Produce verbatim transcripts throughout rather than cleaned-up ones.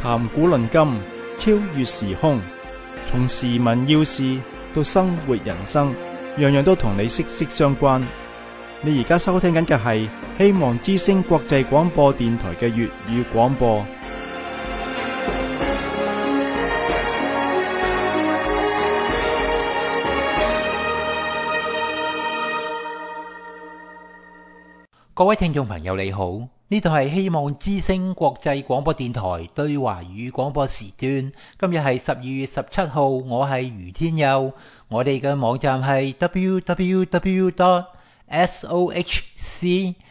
談古論今，超越時空，從時聞要事到生活人生，樣樣都同你息息相關。你而家收聽緊嘅係希望之聲國際廣播電台嘅粵語廣播。 各位聽眾朋友你好，呢度係希望之聲國際廣播電台對華語廣播時段。今日係十二月十七號，我係余天佑。我哋嘅網站係 double-u double-u double-u dot sohcradio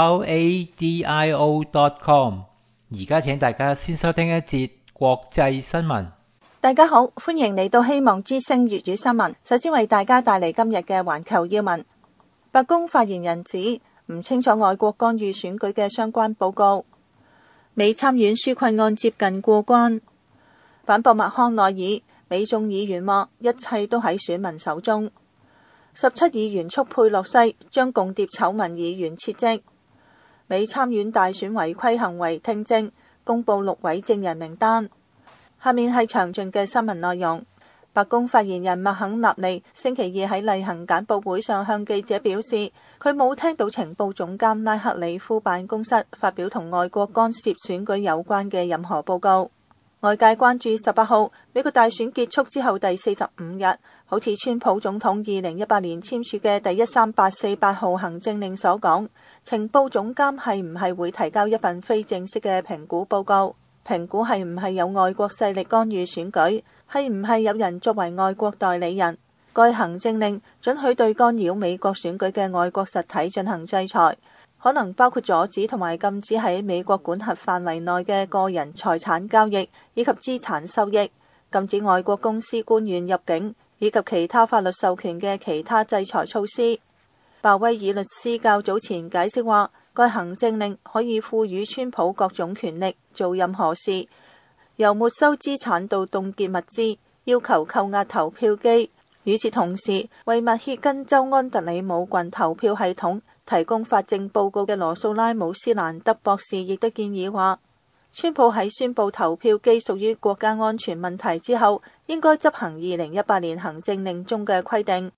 dot com。而家請大家先收聽一節國際新聞。 大家好，歡迎嚟到希望之聲粵語新聞。首先為大家帶嚟今日嘅環球要聞。白宮發言人指唔清楚外國干預選舉嘅相關報告。美參院紓困案接近過關。反駁麥康奈爾，美眾議員話一切都喺選民手中。十七議員促佩洛西將共諜醜聞議員撤職。美參院大選違規行為聽證，公布六位證人名單。下面係詳盡嘅新聞內容。白宮發言人麥肯納利星期二喺例行簡報會上向記者表示，佢冇聽到情報總監拉克里夫辦公室發表同外國干涉選舉有關嘅任何報告。外界關注十八號美國大選結束之後第四十五日，好似川普總統二零一八年簽署嘅第一三八四八號行政令所講，情報總監係唔係會提交一份非正式嘅評估報告，評估係唔係有外國勢力干預選舉，係唔係有人作為外國代理人。該行政令准許對干擾美國選舉嘅外國實體進行制裁，可能包括阻止同埋禁止喺美國管轄範圍內嘅個人財產交易以及資產收益，禁止外國公司官員入境以及其他法律授權嘅其他制裁措施。鮑威爾律師較早前解釋話，該行政令可以賦予川普各種權力做任何事，由沒收資產到凍結物資，要求扣押投票機。與此同時，為密歇根州安特里姆郡投票系統提供法證報告嘅羅素拉姆斯蘭德博士亦都建議話，川普喺宣布投票機屬於國家安全問題之後，應該執行二零一八年行政令中嘅規定。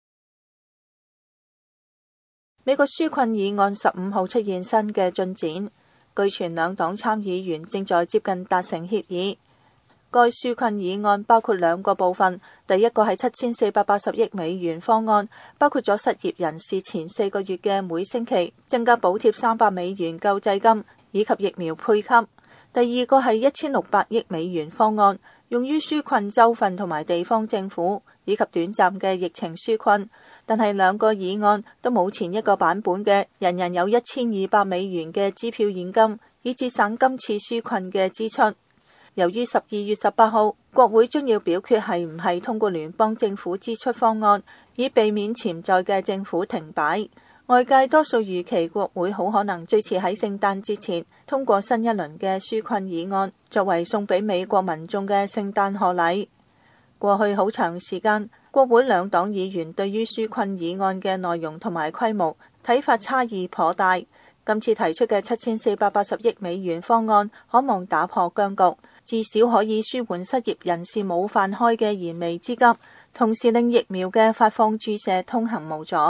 美國紓困議案十五號出現新嘅進展，據傳兩黨參議員正在接近達成協議。該紓困議案包括兩個部分，第一個係七千四百八十億美元方案，包括咗失業人士前四個月嘅每星期增加補貼三百美元救濟金以及疫苗配給。第二個係一千六百億美元方案，用於紓困州份同埋地方政府以及短暫嘅疫情紓困。但係兩個議案都冇前一個版本嘅人人有一千二百美元嘅支票現金，以節省今次紓困嘅支出。由於十二月十八號國會將要表決係唔係通過聯邦政府支出方案，以避免潛在嘅政府停擺，外界多數預期國會好可能最遲喺聖誕節前通過新一輪嘅紓困議案，作為送俾美國民眾嘅聖誕賀禮。過去好長時間，國會兩黨議員對於紓困議案嘅內容同埋規模睇法差異頗大。今次提出嘅七千四百八十億美元方案可望打破僵局，至少可以舒緩失業人士冇飯開嘅燃眉之急，同時令疫苗嘅發放注射通行無阻。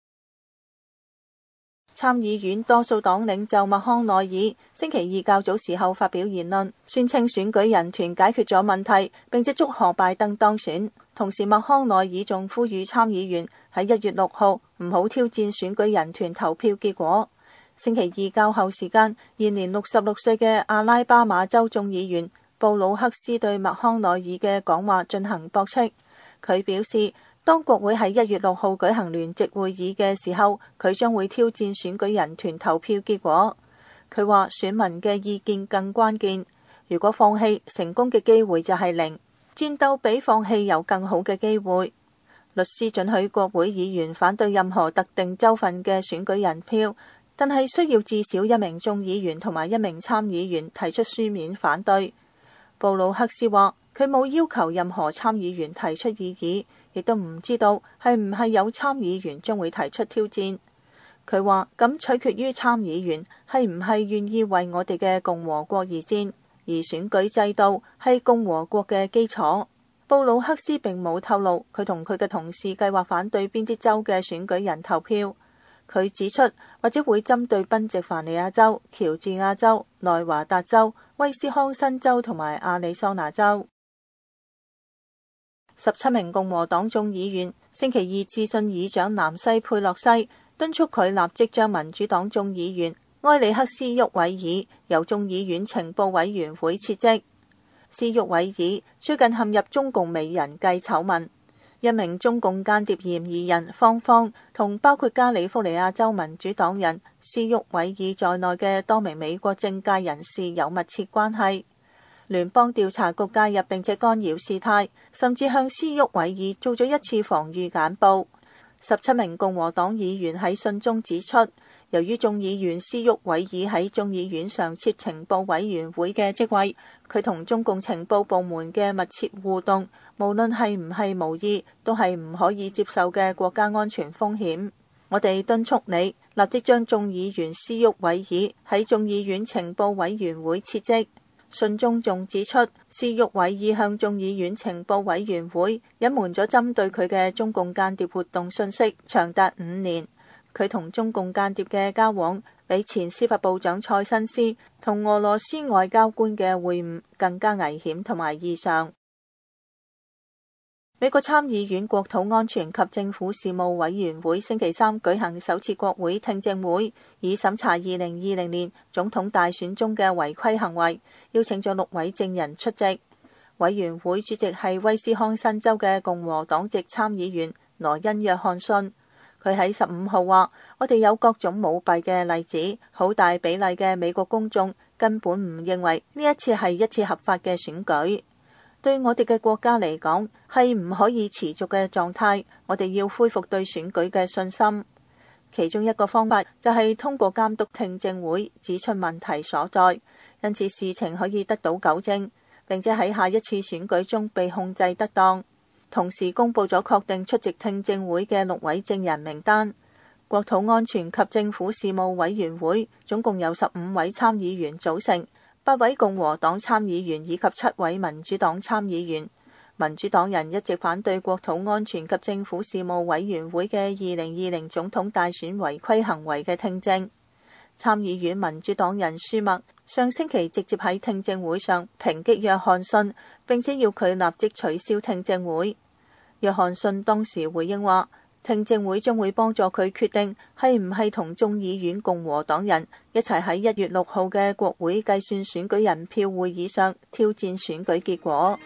參議院多數黨領袖麥康奈爾星期二較早時候發表言論，宣稱選舉人團解決咗問題，並且祝賀拜登當選。同時麥康奈爾仲呼籲參議員喺一月六號唔好挑戰選舉人團投票結果。星期二較後時間，現年六十六歲嘅阿拉巴馬州眾議員布魯克斯對麥康奈爾嘅講話進行駁斥。佢表示，當國會喺一月六號舉行聯席會議嘅時候，佢將會挑戰選舉人團投票結果。佢話選民嘅意見更關鍵，如果放棄，成功嘅機會就係零，戰鬥比放棄有更好嘅機會。律師准許國會議員反對任何特定州份嘅選舉人票，但係需要至少一名眾議員同埋一名參議員提出書面反對。布魯克斯話，佢冇要求任何參議員提出異議，亦都唔知道係唔係有參議員將會提出挑戰。佢話咁取決於參議員係唔係願意為我哋嘅共和國而戰。 而選舉制度係共和國嘅基礎。布魯克斯並冇透露佢同佢嘅同事計劃反對邊啲州嘅選舉人投票。佢指出，或者會針對賓夕凡尼亞州、喬治亞州、內華達州、威斯康辛州同埋亞利桑那州。十七名共和黨眾議員星期二致信議長南西佩洛西，敦促佢立即將民主黨眾議員埃里克斯沃維爾由眾議院情報委員會撤職。斯沃維爾最近陷入中共美人計醜聞，一名中共間諜嫌疑人方方同包括加利福尼亞州民主黨人斯沃維爾在內嘅多名美國政界人士有密切關係。聯邦調查局介入並且干擾事態，甚至向斯沃維爾做咗一次防禦簡報。十七名共和黨議員喺信中指出，由於眾議員斯沃維爾喺眾議院常設情報委員會嘅職位，佢同中共情報部門嘅密切互動，無論係唔係無意，都係唔可以接受嘅國家安全風險。我哋敦促你立即將眾議員斯沃維爾喺眾議院情報委員會撤職。信中仲指出，斯沃維爾向眾議院情報委員會隱瞞咗針對佢嘅中共間諜活動信息，長達五年。佢同中共間諜嘅交往，比前司法部長蔡新斯同俄羅斯外交官嘅會晤更加危險同埋異常。美國參議院國土安全及政府事務委員會星期三舉行首次國會聽證會，以審查二零二零年總統大選中嘅違規行為，邀請咗六位證人出席。委員會主席係威斯康辛州嘅共和黨籍參議員羅恩約翰遜。佢喺十五號話：我哋有各種舞弊嘅例子，好大比例嘅美國公眾根本唔認為呢一次係一次合法嘅選舉。對我哋嘅國家嚟講，係唔可以持續嘅狀態。我哋要恢復對選舉嘅信心。其中一個方法就係通過監督聽證會指出問題所在，因此事情可以得到糾正，並且喺下一次選舉中被控制得當。同時公布咗確定出席聽證會嘅六位證人名單。國土安全及政府事務委員會總共有十五位參議員組成，八位共和黨參議員以及七位民主黨參議員。民主黨人一直反對國土安全及政府事務委員會嘅二零二零總統大選違規行為嘅聽證。參議院民主黨人舒默上星期直接喺聽證會上抨擊約翰遜，並且要佢立即取消聽證會。約翰遜當時回應話，聽證會將會幫助佢決定係唔係同眾議院共和黨人一齊喺一月六號嘅國會計算選舉人票會議上挑戰選舉結果。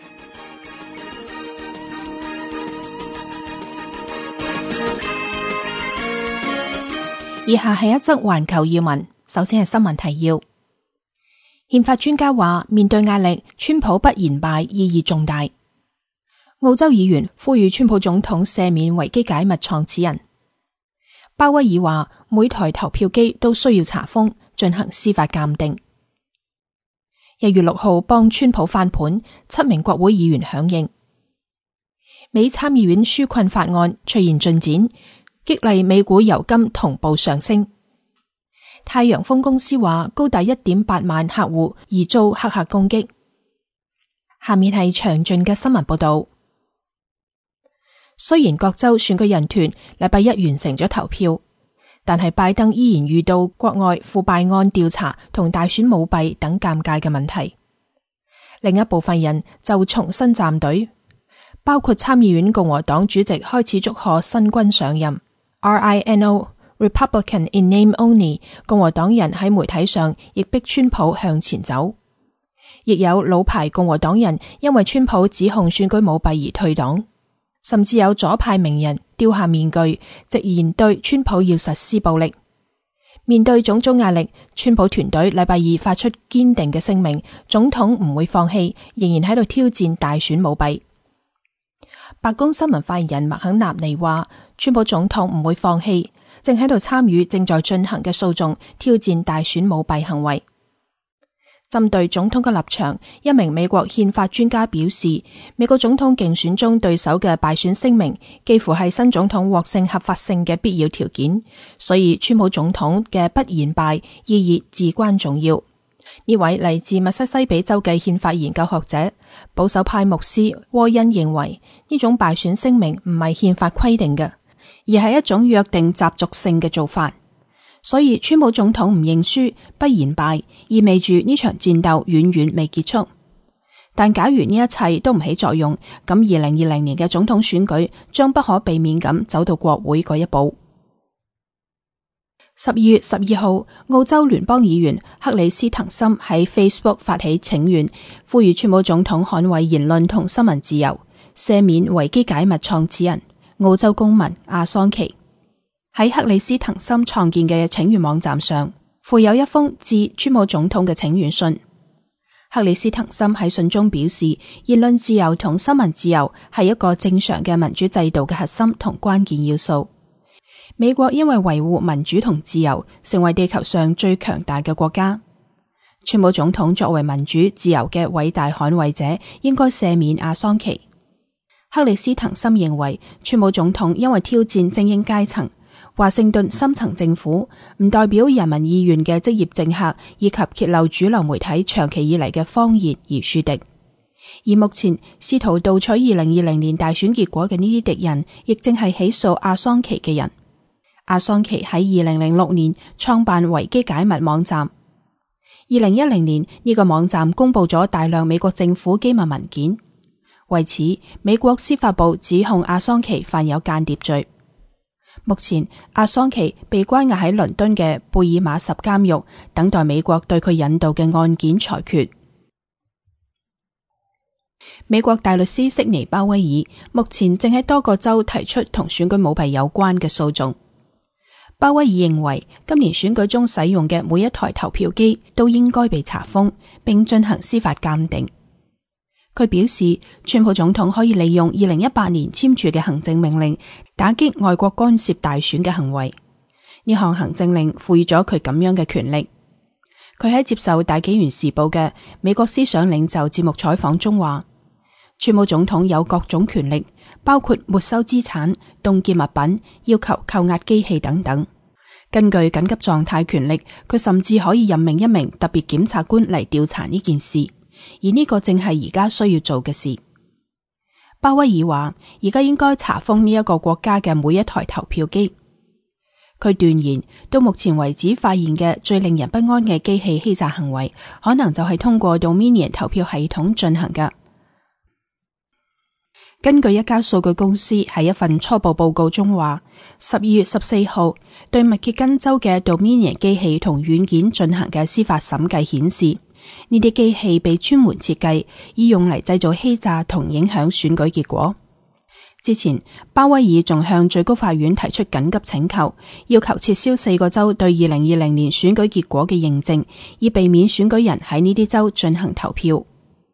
以下係一則環球要聞，首先係新聞提要。憲法專家話，面對壓力，川普不言敗意義重大。澳洲議員呼籲川普總統赦免維基解密創始人。鮑威爾話，每台投票機都需要查封，進行司法鑑定。一月六號幫川普翻盤，七名國會議員響應。美參議院紓困法案出現進展，激勵美股油金同步上升。太陽風公司話，高達一點八萬客戶而遭黑客攻擊。下面係詳盡嘅新聞報道。雖然各州選舉人團禮拜一完成咗投票，但係拜登依然遇到國外腐敗案調查同大選舞弊等尷尬嘅問題。另一部分人就重新站隊，包括參議院共和黨主席開始祝賀新軍上任。R I N O Republican in name only 共和黨人喺媒體上亦逼川普向前走，亦有老牌共和黨人因為川普指控選舉舞弊而退黨。甚至有左派名人丟下面具，直言對川普要實施暴力。面對種種壓力，川普團隊禮拜二發出堅定嘅聲明，總統唔會放棄，仍然喺度挑戰大選舞弊。白宮新聞發言人麥肯納尼話，川普總統唔會放棄，正喺度參與正在進行嘅訴訟，挑戰大選舞弊行為。針對總統嘅立場，一名美國憲法專家表示，美國總統競選中對手嘅敗選聲明幾乎係新總統獲勝合法性嘅必要條件，所以川普總統嘅不言敗意義至關重要。 呢位嚟自密西西比州嘅憲法研究學者、保守派牧師沃恩認為，呢種敗選聲明唔係憲法規定嘅，而係一種約定習俗性嘅做法。所以川普總統唔認輸不言敗，意味住呢場戰鬥遠遠未結束。但假如呢一切都唔起作用，咁二零二零年嘅總統選舉將不可避免咁走到國會嗰一步。十二月十二號，澳洲聯邦議員克里斯滕森喺 Facebook 發起請願，呼籲川普總統捍衛言論同新聞自由，赦免維基解密創始人澳洲公民阿桑奇。喺克里斯滕森創建嘅請願網站上，附有一封致川普總統嘅請願信。克里斯滕森喺信中表示，言論自由同新聞自由係一個正常嘅民主制度嘅核心同關鍵要素。美國因為維護民主同自由，成為地球上最強大嘅國家。川普總統作為民主自由嘅偉大捍衛者，應該赦免阿桑奇。克里斯滕森認為，川普總統因為挑戰精英階層、華盛頓深層政府，唔代表人民意願嘅職業政客，以及揭露主流媒體長期以嚟嘅謊言而樹敵。而目前試圖盜取二零二零年大選結果嘅呢啲敵人，亦正係起訴阿桑奇嘅人。阿桑奇喺二零零六年創辦維基解密網站，二零一零年呢個網站公布咗大量美國政府機密文件。為此，美國司法部指控阿桑奇犯有間諜罪。目前，阿桑奇被關押喺倫敦嘅貝爾馬什監獄，等待美國對佢引渡嘅案件裁決。美國大律師悉尼鮑威爾目前正喺多個州提出同選舉舞弊有關嘅訴訟。鮑威爾認為，今年選舉中使用嘅每一台投票機都應該被查封，並進行司法鑑定。佢表示，川普總統可以利用二零一八年簽署嘅行政命令，打擊外國干涉大選嘅行為。呢項行政令賦予咗佢咁樣嘅權力。佢喺接受大紀元時報嘅美國思想領袖節目採訪中話，川普總統有各種權力，包括沒收資產、凍結物品、要求扣押機器等等。根據緊急狀態權力，佢甚至可以任命一名特別檢察官嚟調查呢件事，而呢個正係而家需要做嘅事。鮑威爾話，而家應該查封呢一個國家嘅每一台投票機。佢斷言，到目前為止發現嘅最令人不安嘅機器欺詐行為，可能就係通過 Dominion 投票系統進行嘅。根據一家數據公司喺一份初步報告中話，十二月十四號對密歇根州嘅 Dominion 機器同軟件進行嘅司法審計顯示，呢啲機器被專門設計，以用嚟製造欺詐同影響選舉結果。之前，鮑威爾仲向最高法院提出緊急請求，要求撤銷四個州對二零二零年選舉結果嘅認證，以避免選舉人喺呢啲州進行投票。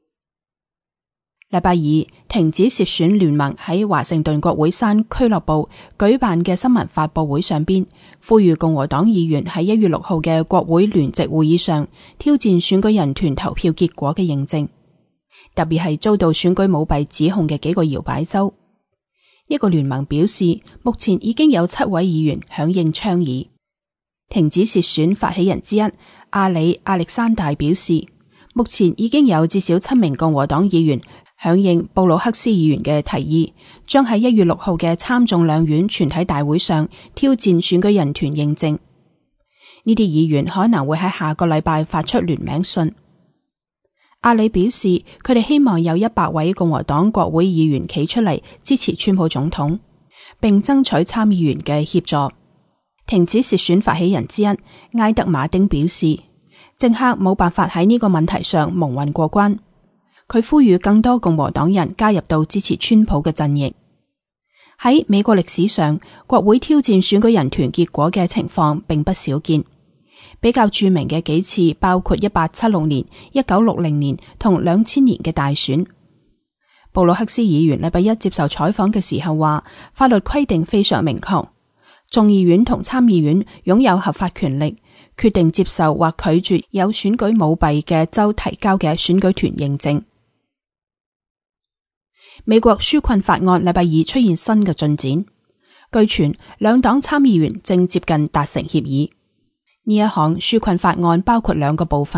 禮拜二，停止竊選聯盟喺華盛頓國會山俱樂部舉辦嘅新聞發佈會上邊，呼籲共和黨議員喺一月六號嘅國會聯席會議上挑戰選舉人團投票結果嘅認證，特別係遭到選舉舞弊指控嘅幾個搖擺州。一個聯盟表示，目前已經有七位議員響應倡議。停止竊選發起人之一阿里亞歷山大表示，目前已經有至少七名共和黨議員響應布魯克斯議員嘅提議，將喺一月六號嘅參眾兩院全體大會上挑戰選舉人團認證。呢啲議員可能會喺下個禮拜發出聯名信。阿里表示，佢哋希望有一百位共和黨國會議員企出嚟支持川普總統，並爭取參議員嘅協助。停止竊選發起人之一埃德馬丁表示，政客冇辦法喺呢個問題上蒙混過關。佢呼籲更多共和黨人加入到支持川普嘅陣營。喺美國歷史上，國會挑戰選舉人團結果嘅情況並不少見。比較著名嘅幾次包括一八七六年、一九六零年同兩千年嘅大選。布魯克斯議員禮拜一接受採訪嘅時候話，法律規定非常明確，眾議院同參議院擁有合法權力，決定接受或拒絕有選舉舞弊嘅州提交嘅選舉團認證。美國紓困法案禮拜二出現新嘅進展，據傳兩黨參議員正接近達成協議。呢一項紓困法案包括兩個部分，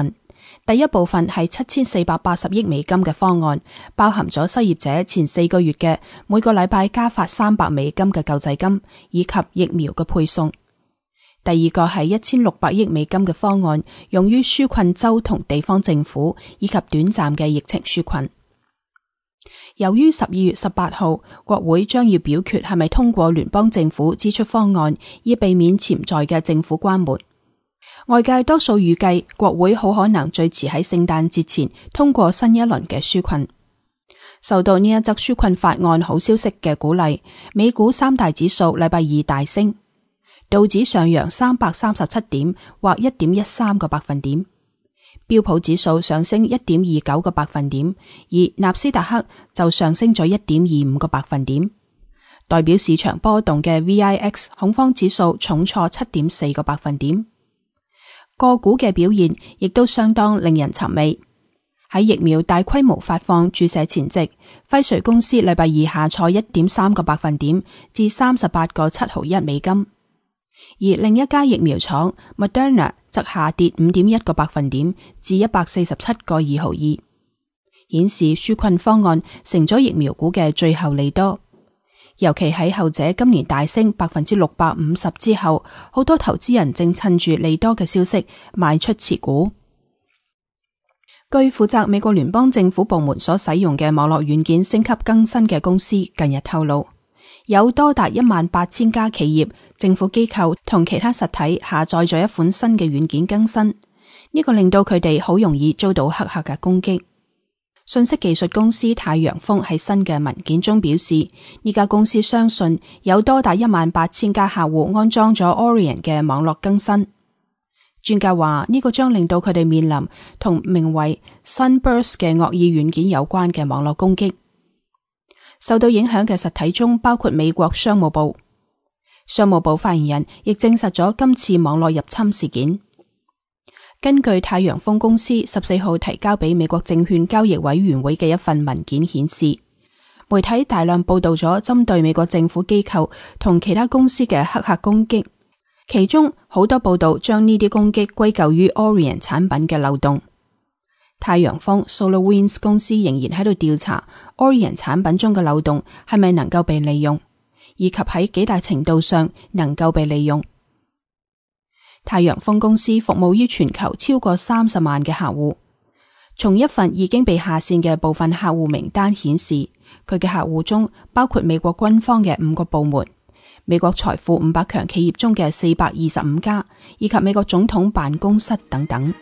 第一部分係七千四百八十億美金嘅方案，包含咗失業者前四個月嘅每個禮拜加發三百美金嘅救濟金，以及疫苗嘅配送。第二個係一千六百億美金嘅方案，用於紓困州同地方政府，以及短暫嘅疫情紓困。由於十二月十八號國會將要表決係咪通過聯邦政府支出方案，以避免潛在嘅政府關門，外界多數預計國會好可能最遲喺聖誕節前通過新一輪嘅紓困。受到呢一則紓困法案好消息嘅鼓勵，美股三大指數禮拜二大升，道指上揚三百三十七點或一點一三個百分點，標普指數上升一點二九個百分點，而納斯達克就上升咗一點二五個百分點。代表市場波動嘅 V I X 恐慌指數重挫七點四個百分點。個股嘅表現亦都相當令人尋味。喺疫苗大規模發放注射前夕，輝瑞公司禮拜二下挫一點三個百分點至三十八個七毫一美金，而另一家疫苗廠 Moderna 則下跌五點一個百分點至一百四十七個二毫二，顯示紓困方案成咗疫苗股嘅最後利多。尤其喺後者今年大升百分之六百五十之後，好多投資人正趁住利多嘅消息賣出持股。據負責美國聯邦政府部門所使用嘅網絡軟件升級更新嘅公司近日透露，有多達一萬八千家企業、政府機構同其他實體下載咗一款新嘅軟件更新，呢個令到佢哋好容易遭到黑客嘅攻擊。信息技術公司太陽風喺新嘅文件中表示，呢家公司相信有多達一萬八千家客戶安裝咗 Orion 嘅網絡更新。專家話呢個將令到佢哋面臨同名為 Sunburst 嘅惡意軟件有關嘅網絡攻擊。受到影響嘅實體中包括美國商務部。商務部發言人亦證實咗今次網絡入侵事件。根據太陽風公司十四號提交俾美國證券交易委員會嘅一份文件顯示，媒體大量報道咗針對美國政府機構同其他公司嘅黑客攻擊，其中好多報道將呢啲攻擊歸咎於 Orion 產品嘅漏洞。太陽風 SolarWinds 公司仍然喺度調查 Orion 產品中嘅漏洞係咪能夠被利用，以及喺幾大程度上能夠被利用。太陽風公司服務於全球超過三十萬嘅客戶。從一份已經被下線嘅部分客戶名單顯示，佢嘅客戶中包括美國軍方嘅五個部門、美國財富五百強企業中嘅四百二十五家，以及美國總統辦公室等等。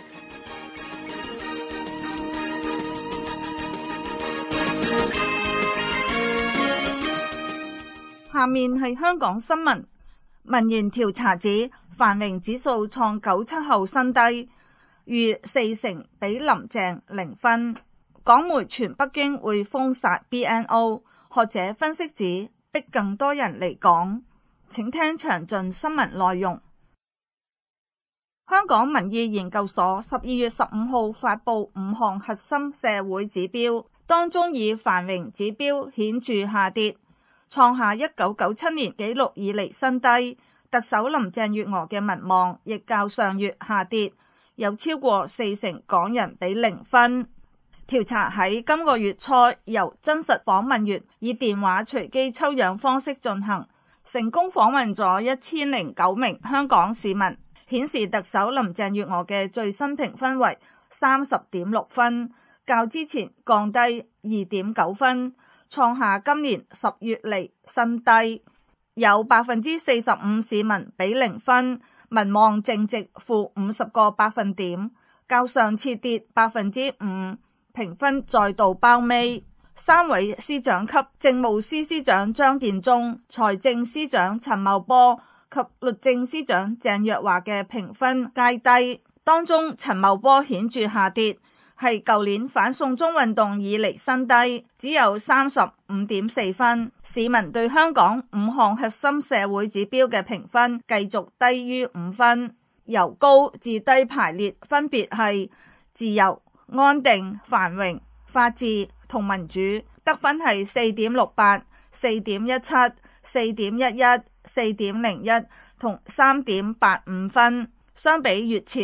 下面係香港新聞。民研調查指繁榮指數創九七後新低，逾四成俾林鄭零分。港媒傳北京會封殺 B N O， 學者分析指逼更多人離港。請聽詳盡新聞內容。香港民意研究所十二月十五號發佈五項核心社會指標，當中以繁榮指標顯著下跌，創下一九九七年紀錄以嚟新低。特首林鄭月娥嘅民望亦較上月下跌，有超過四成港人俾零分。調查喺今個月初由真實訪問員以電話隨機抽樣方式進行，成功訪問咗一千零九名香港市民，顯示特首林鄭月娥嘅最新評分為三十點六分，較之前降低二點九分，創下今年十月嚟新低。有百分之四十五市民俾零分，民望淨值負五十個百分點，較上次跌百分之五，評分再度包尾。三位司長級政務司司長張建宗、財政司長陳茂波及律政司長鄭若驊嘅評分皆低，當中陳茂波顯著下跌，係舊年反送中運動以嚟新低，只有三十五點四分。市民對香港五項核心社會指標嘅評分繼續低於五分，由高至低排列分別係自由、安定、繁榮、法治同民主，得分係四點六八、四點一七、四點一一、四點零一同三點八五分。相比月前，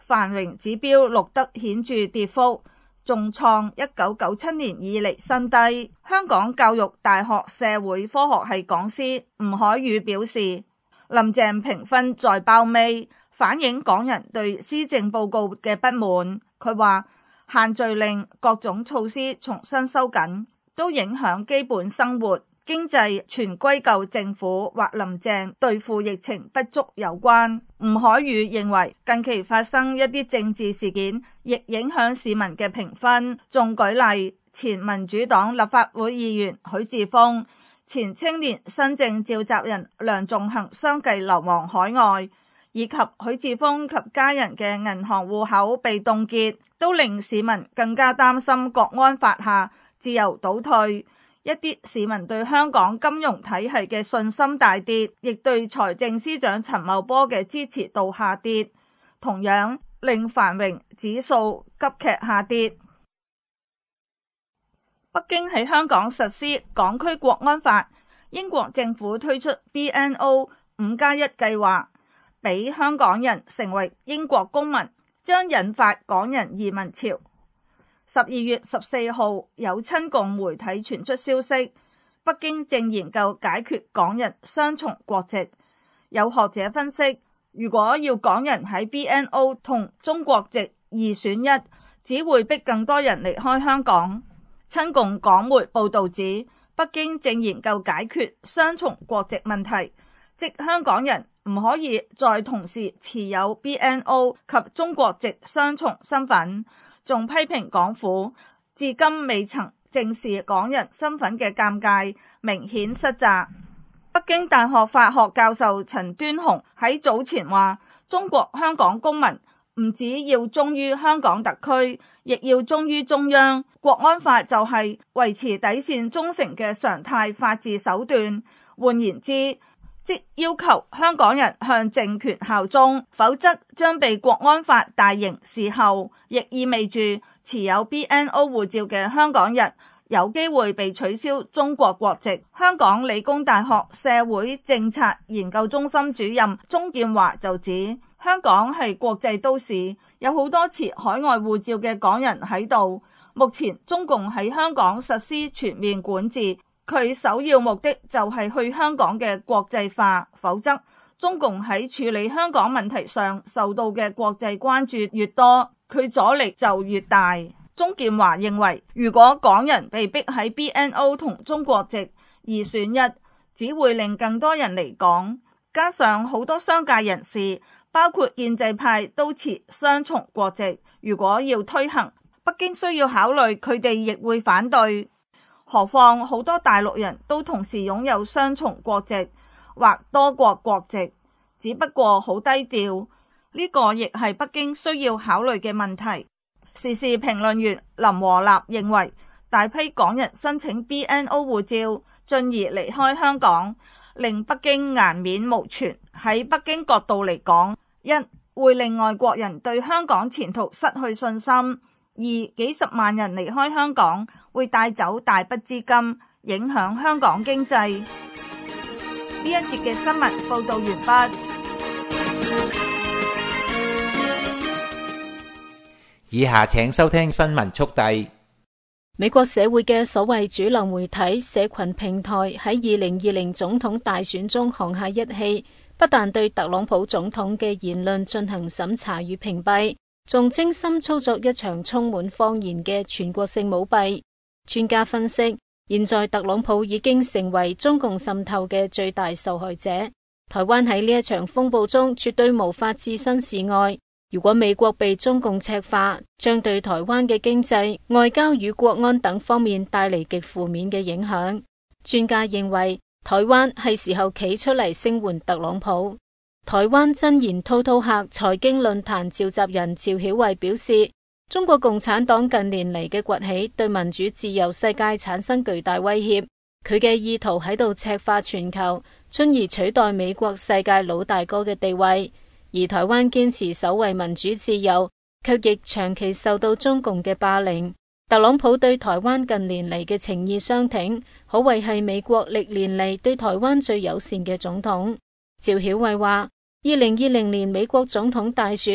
繁榮指標錄得顯著跌幅，重創一九九七年以嚟新低。香港教育大學社會科學系講師吳靄宇表示，林鄭評分在包尾，反映港人對施政報告嘅不滿。佢話限聚令各種措施重新收緊，都影響基本生活經濟，全歸咎政府或林鄭對付疫情不足有關。吳靄宇認為近期發生一啲政治事件，亦影響市民嘅評分。仲舉例，前民主黨立法會議員許智峰、前青年新政召集人梁頌恆相繼流亡海外，以及許智峰及家人嘅銀行戶口被凍結，都令市民更加擔心國安法下自由倒退。一啲市民對香港金融體系嘅信心大跌，亦對財政司長陳茂波嘅支持度下跌，同樣令繁榮指數急劇下跌。北京喺香港實施港區國安法，英國政府推出 B N O 五加一計劃，俾香港人成為英國公民，將引發港人移民潮。十二月十四號有親共媒體傳出消息，北京正研究解決港人雙重國籍。有學者分析，如果要港人喺 B N O 同中國籍二選一，只會逼更多人離開香港。親共港媒報導指，北京正研究解決雙重國籍問題，即香港人唔可以再同時持有 B N O 及中國籍雙重身份。仲批評港府至今未曾正視港人身份嘅尷尬，明顯失責。北京大學法學教授陳端雄喺早前話，中國香港公民唔只要忠於香港特區，亦要忠於中央。國安法就係維持底線忠誠嘅常態法治手段。換言之，即要求香港人向政權效忠，否則將被國安法大刑伺候，亦意味住持有 B N O 護照嘅香港人有機會被取消中國國籍。香港理工大學社會政策研究中心主任鍾建華就指，香港係國際都市，有好多持海外護照嘅港人喺度。目前中共喺香港實施全面管治，佢首要目的就係去香港嘅國際化，否則中共喺處理香港問題上受到嘅國際關注越多，佢阻力就越大。鍾建華認為，如果港人被逼喺 B N O 同中國籍二選一，只會令更多人離港，加上好多商界人士，包括建制派都持雙重國籍，如果要推行，北京需要考慮佢哋亦會反對。何況好多大陸人都同時擁有雙重國籍或多國國籍，只不過好低調，呢個亦係北京需要考慮嘅問題。時事評論員林和立認為，大批港人申請 B N O 護照，進而離開香港，令北京顏面無存。喺北京角度嚟講，一會令外國人對香港前途失去信心；二幾十萬人離開香港，會帶走大筆資金，影響香港經濟。呢一節嘅新聞報道完畢。 以下請收聽新聞速遞。 美國社會嘅所謂主流媒體、社群平台喺二零二零總統大選中沆瀣一氣，不但對特朗普總統嘅言論進行審查與屏蔽，仲精心操作一場充滿謊言嘅全國性舞弊。專家分析，現在特朗普已經成為中共滲透嘅最大受害者。台灣喺呢一場風暴中絕對無法置身事外。如果美國被中共赤化，將對台灣嘅經濟、外交與國安等方面帶嚟極負面嘅影響。專家認為，台灣係時候企出嚟聲援特朗普。台灣真言滔滔客財經論壇召集人趙曉慧表示，中國共產黨近年嚟嘅崛起對民主自由世界產生巨大威脅，佢嘅意圖喺度赤化全球，進而取代美國世界老大哥嘅地位。而台灣堅持守衛民主自由，卻亦長期受到中共嘅霸凌。特朗普對台灣近年嚟嘅情意相挺，可謂係美國歷年嚟對台灣最友善嘅總統。趙曉慧話，二零二零年美國總統大選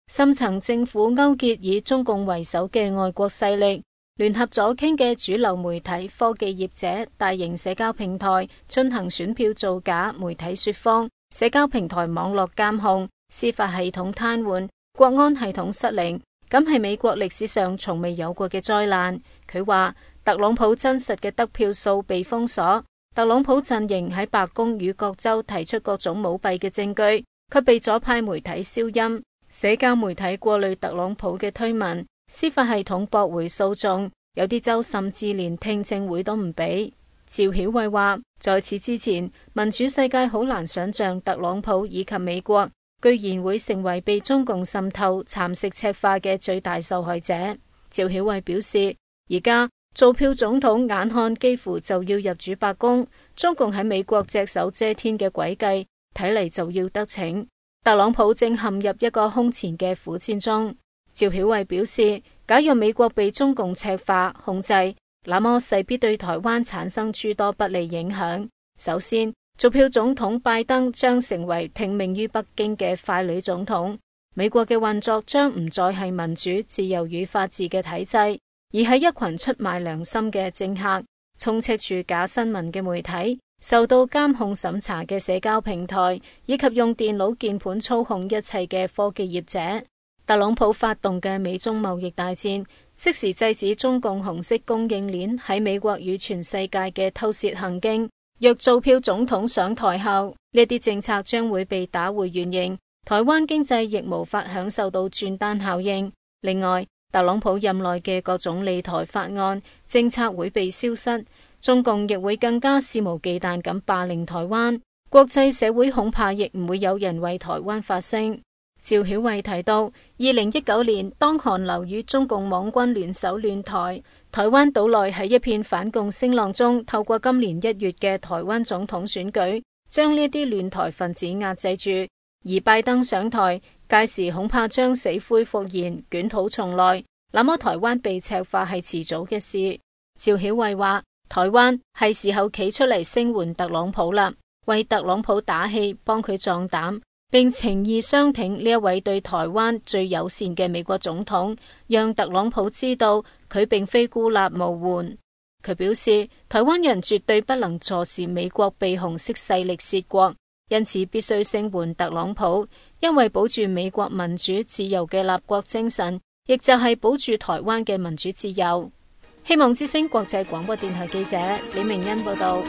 深層政府勾結以中共為首嘅外國勢力，聯合左傾嘅主流媒體、科技業者、大型社交平台進行選票造假、媒體說謊、社交平台網絡監控、司法系統癱瘓、國安系統失靈，咁係美國歷史上從未有過嘅災難。佢話特朗普真實嘅得票數被封鎖，特朗普陣營喺白宮與各州提出各種舞弊嘅證據，卻被左派媒體消音。社交媒體過濾特朗普嘅推文，司法系統駁回訴訟，有啲州甚至連聽證會都唔俾。趙曉慧話，在此之前，民主世界好難想象特朗普以及美國居然會成為被中共滲透、蠶食赤化嘅最大受害者。趙曉慧表示，而家做票總統眼看幾乎就要入主白宮，中共喺美國隻手遮天嘅詭計睇嚟就要得逞。特朗普正陷入一個空前嘅苦戰中。趙曉慧表示，假若美國被中共赤化控制，那麼勢必對台灣產生諸多不利影響。首先，做票總統拜登將成為聽命於北京嘅傀儡總統，美國嘅運作將唔再係民主、自由與法治嘅體制，而係一群出賣良心嘅政客、充斥住假新聞嘅媒體、受到監控審查嘅社交平台，以及用電腦鍵盤操控一切嘅科技業者。特朗普發動嘅美中貿易大戰，適時制止中共紅色供應鏈喺美國與全世界嘅偷竊行徑。若做票總統上台後，呢啲政策將會被打回原形，台灣經濟亦無法享受到轉單效應。另外，特朗普任內嘅各種利台法案政策會被消失，中共亦會更加肆無忌憚咁霸凌台灣，國際社會恐怕亦唔會有人為台灣發聲。趙曉慧提到，二零一九年當韓流與中共網軍聯手亂台，台灣島內喺一片反共聲浪中，透過今年一月嘅台灣總統選舉，將呢啲亂台分子壓制住。而拜登上台，屆時恐怕將死灰復燃，捲土重來。那麼台灣被赤化係遲早嘅事。趙曉慧話，台灣係時候企出嚟聲援特朗普啦，為特朗普打氣，幫佢壯膽，並情義相挺呢一位對台灣最友善嘅美國總統，讓特朗普知道佢並非孤立無援。佢表示，台灣人絕對不能坐視美國被紅色勢力挾國，因此必須聲援特朗普，因為保住美國民主自由嘅立國精神，亦就係保住台灣嘅民主自由。希望之聲國際廣播電台記者李明恩報道。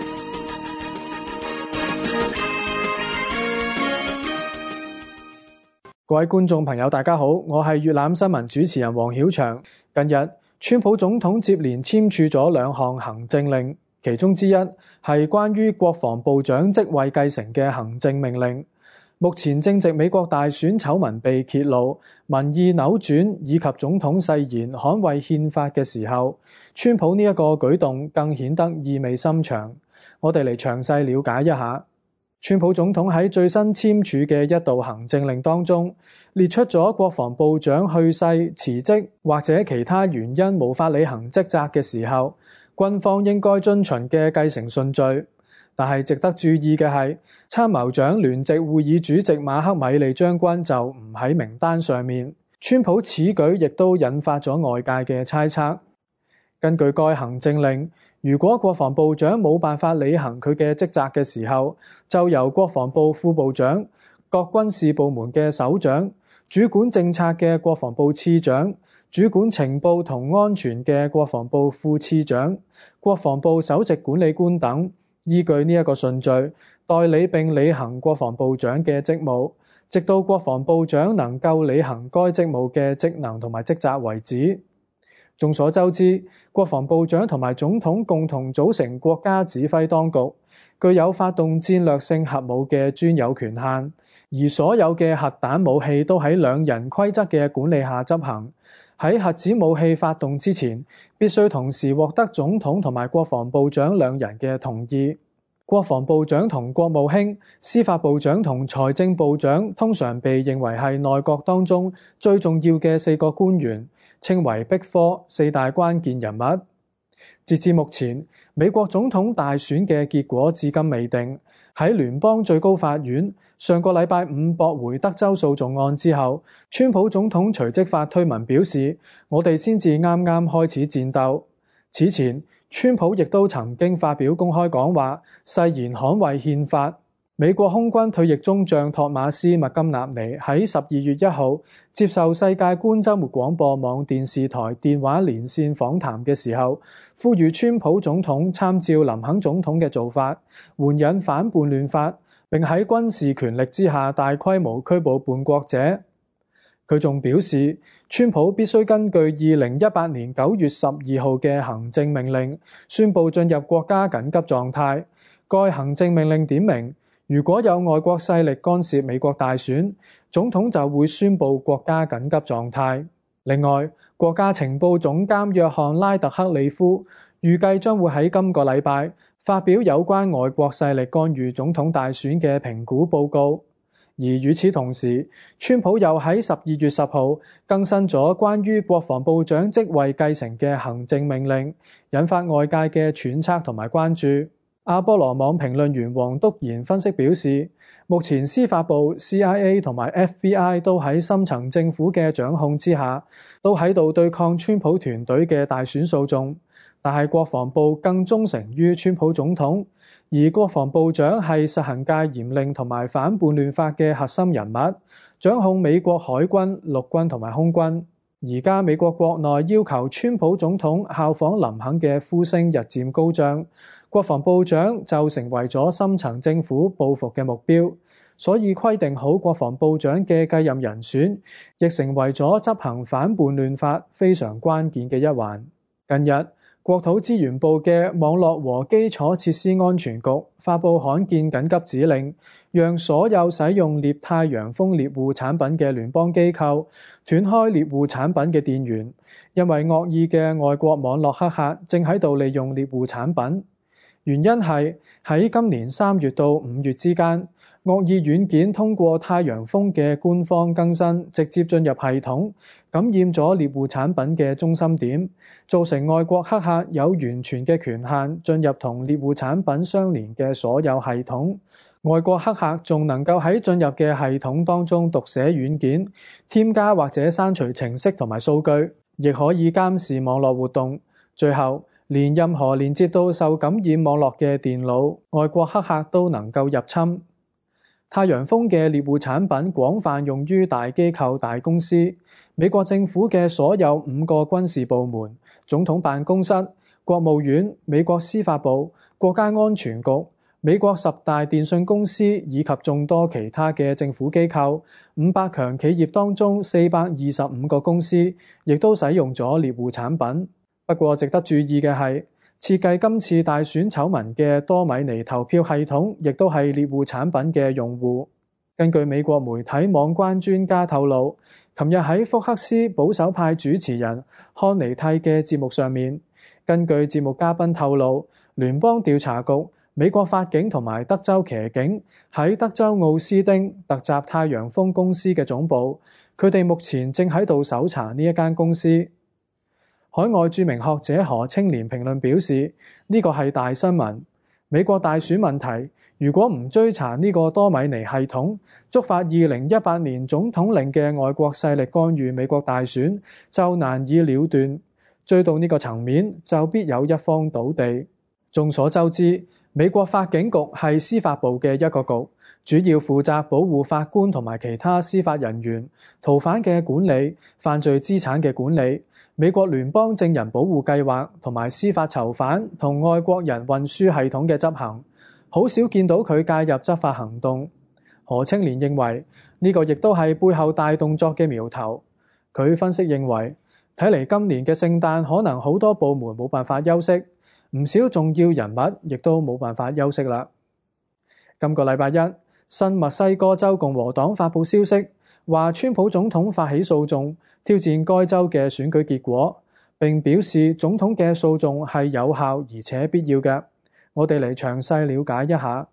各位觀眾朋友大家好，我係粵覽新聞主持人黃曉翔。近日川普總統接連簽署咗兩項行政令，其中之一係關於國防部長職位繼承嘅行政命令。目前正值美國大選醜聞被揭露、民意扭轉以及總統誓言捍衛憲法嘅時候，川普呢一個舉動更顯得意味深長。我哋嚟詳細了解一下。川普總統喺最新簽署嘅一道行政令當中，列出咗國防部長去世、辭職或者其他原因無法履行職責嘅時候，軍方應該遵循嘅繼承順序。但係值得注意嘅係，參謀長聯席會議主席馬克米利將軍就唔喺名單上面。川普此舉亦都引發咗外界嘅猜測。根據該行政令，如果國防部長冇辦法履行佢嘅職責嘅時候，就由國防部副部長、各軍事部門嘅首長、主管政策嘅國防部次長、主管情報同安全嘅國防部副次長、國防部首席管理官等，依據呢一個順序代理並履行國防部長嘅職務，直到國防部長能夠履行該職務嘅職能同埋職責為止。眾所周知，國防部長同埋總統共同組成國家指揮當局，具有發動戰略性核武嘅專有權限，而所有嘅核彈武器都喺兩人規則嘅管理下執行。喺核子武器發動之前，必須同時獲得總統同埋國防部長兩人嘅同意。國防部長同國務卿、司法部長同財政部長通常被認為係內閣當中最重要嘅四個官員，稱為 Big Four 四大關鍵人物。 截至目前，美國總統大選嘅結果至今未定。喺聯邦最高法院上個禮拜五駁回德州訴訟案之後，川普總統隨即發推文表示：我哋先至啱啱開始戰鬥。此前，川普亦都曾經發表公開講話，誓言捍衛憲法。美國空軍退役中將托馬斯麥金納尼喺十二月一號接受世界觀週末廣播網電視台電話連線訪談嘅時候，呼籲川普總統參照林肯總統嘅做法，援引反叛亂法，並喺軍事權力之下大規模拘捕叛國者。佢仲表示，川普必須根據二零一八年九月十二號嘅行政命令，宣布進入國家緊急狀態。該行政命令點明，如果有外國勢力干涉美國大選，總統就會宣布國家緊急狀態。另外，國家情報總監約翰拉特克里夫預計將會喺今個禮拜發表有關外國勢力干預總統大選嘅評估報告。而與此同時，川普又喺十二月十號更新咗關於國防部長職位繼承嘅行政命令，引發外界嘅揣測同埋關注。阿波羅網評論員黃篤賢分析表示，目前司法部、C I A 同埋 F B I 都喺深層政府嘅掌控之下，都喺度對抗川普團隊嘅大選訴訟。但係國防部更忠誠於川普總統，而國防部長係實行戒嚴令同埋反叛亂法嘅核心人物，掌控美國海軍、陸軍同埋空軍。而家美國國內要求川普總統效仿林肯嘅呼聲日漸高漲，國防部長就成為咗深層政府報復嘅目標，所以規定好國防部長嘅繼任人選，亦成為咗執行反叛亂法非常關鍵嘅一環。近日，國土資源部嘅網絡和基礎設施安全局發布罕見緊急指令，讓所有使用獵太陽風獵戶產品嘅聯邦機構斷開獵戶產品嘅電源，因為惡意嘅外國網絡黑客正喺度利用獵戶產品。原因係喺今年三月到五月之間，惡意軟件通過太陽風嘅官方更新，直接進入系統，感染咗獵戶產品嘅中心點，造成外國黑客有完全嘅權限進入同獵戶產品相連嘅所有系統。外國黑客仲能夠喺進入嘅系統當中讀寫軟件，添加或者刪除程式同埋數據，亦可以監視網絡活動。最後，連任何連接到受感染網絡嘅電腦，外國黑客都能夠入侵。太陽風嘅獵戶產品廣泛用於大機構、大公司。美國政府嘅所有五個軍事部門、總統辦公室、國務院、美國司法部、國家安全局、美國十大電信公司以及眾多其他嘅政府機構，五百強企業當中四百二十五個公司亦都使用咗獵戶產品。不過值得注意嘅係，設計今次大選醜聞嘅多米尼投票系統，亦都係獵戶產品嘅用戶。根據美國媒體網關專家透露，琴日喺福克斯保守派主持人康尼蒂嘅節目上面，根據節目嘉賓透露，聯邦調查局、美國法警同埋德州騎警喺德州奧斯丁突襲太陽風公司嘅總部，佢哋目前正喺度搜查呢一間公司。海外著名學者何清漣評論表示，呢個係大新聞。美國大選問題，如果唔追查呢個多米尼系統，觸發二零一八年總統令嘅外國勢力干預美國大選，就難以了斷。追到呢個層面，就必有一方倒地。眾所周知，美國法警局係司法部嘅一個局，主要負責保護法官同埋其他司法人員、逃犯嘅管理、犯罪資產嘅管理、美國聯邦證人保護計劃同埋司法囚犯同外國人運輸系統嘅執行，好少見到佢介入執法行動。何清漣認為呢個亦都係背後大動作嘅苗頭。佢分析認為，睇嚟今年嘅聖誕可能好多部門冇辦法休息，唔少重要人物亦都冇辦法休息啦。今個禮拜一，新墨西哥州共和黨發佈消息，話川普總統發起訴訟，挑戰該州嘅選舉結果，並表示總統嘅訴訟係有效而且必要嘅。我哋嚟詳細了解一下。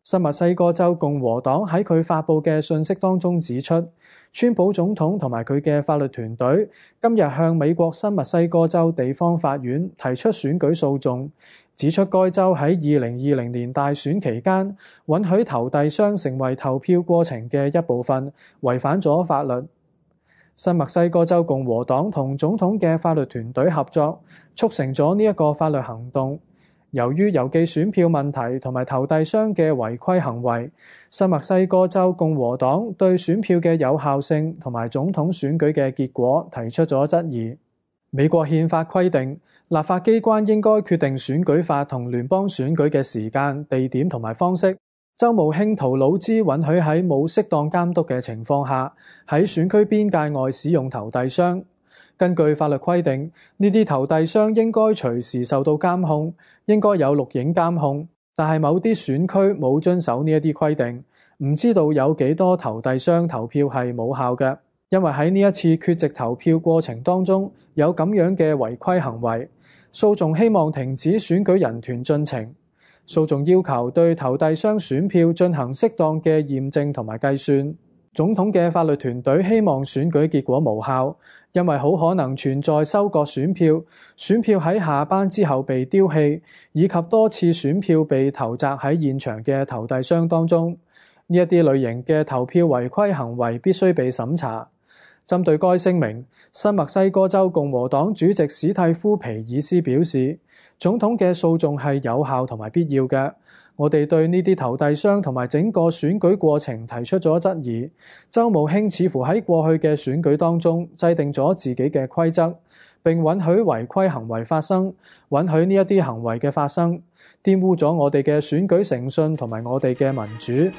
新墨西哥州共和黨喺佢發佈嘅信息當中指出，川普總統同埋佢嘅法律團隊今日向美國新墨西哥州地方法院提出選舉訴訟，指出該州喺二零二零年大選期間允許投遞箱成為投票過程嘅一部分，違反咗法律。新墨西哥州共和黨同總統嘅法律團隊合作，促成咗呢一個法律行動。由於郵寄選票問題同埋投遞箱嘅違規行為，新墨西哥州共和黨對選票嘅有效性同埋總統選舉嘅結果提出咗質疑。美國憲法規定，立法機關應該決定選舉法同聯邦選舉嘅時間、地點同埋方式。州務卿圖魯茲允許喺冇適當監督嘅情況下，喺選區邊界外使用投遞箱。根據法律規定，呢啲投遞箱應該隨時受到監控，應該有錄影監控。但係某啲選區冇遵守呢一啲規定，唔知道有幾多投遞箱投票係冇效嘅，因為喺呢一次缺席投票過程當中有咁樣嘅違規行為。訴訟希望停止選舉人團進程。訴訟要求對投遞箱選票進行適當嘅驗證同埋計算。總統嘅法律團隊希望選舉結果無效，因為好可能存在收割選票、選票喺下班之後被丟棄，以及多次選票被投擲喺現場嘅投遞箱當中。呢一啲類型嘅投票違規行為必須被審查。針對該聲明，新墨西哥州共和黨主席史蒂夫皮爾斯表示，總統嘅訴訟係有效同埋必要嘅。我哋對呢啲投遞箱同埋整個選舉過程提出咗質疑。州務卿似乎喺過去嘅選舉當中制定咗自己嘅規則，並允許違規行為發生，允許呢一啲行為嘅發生，玷污咗我哋嘅選舉誠信同埋我哋嘅民主。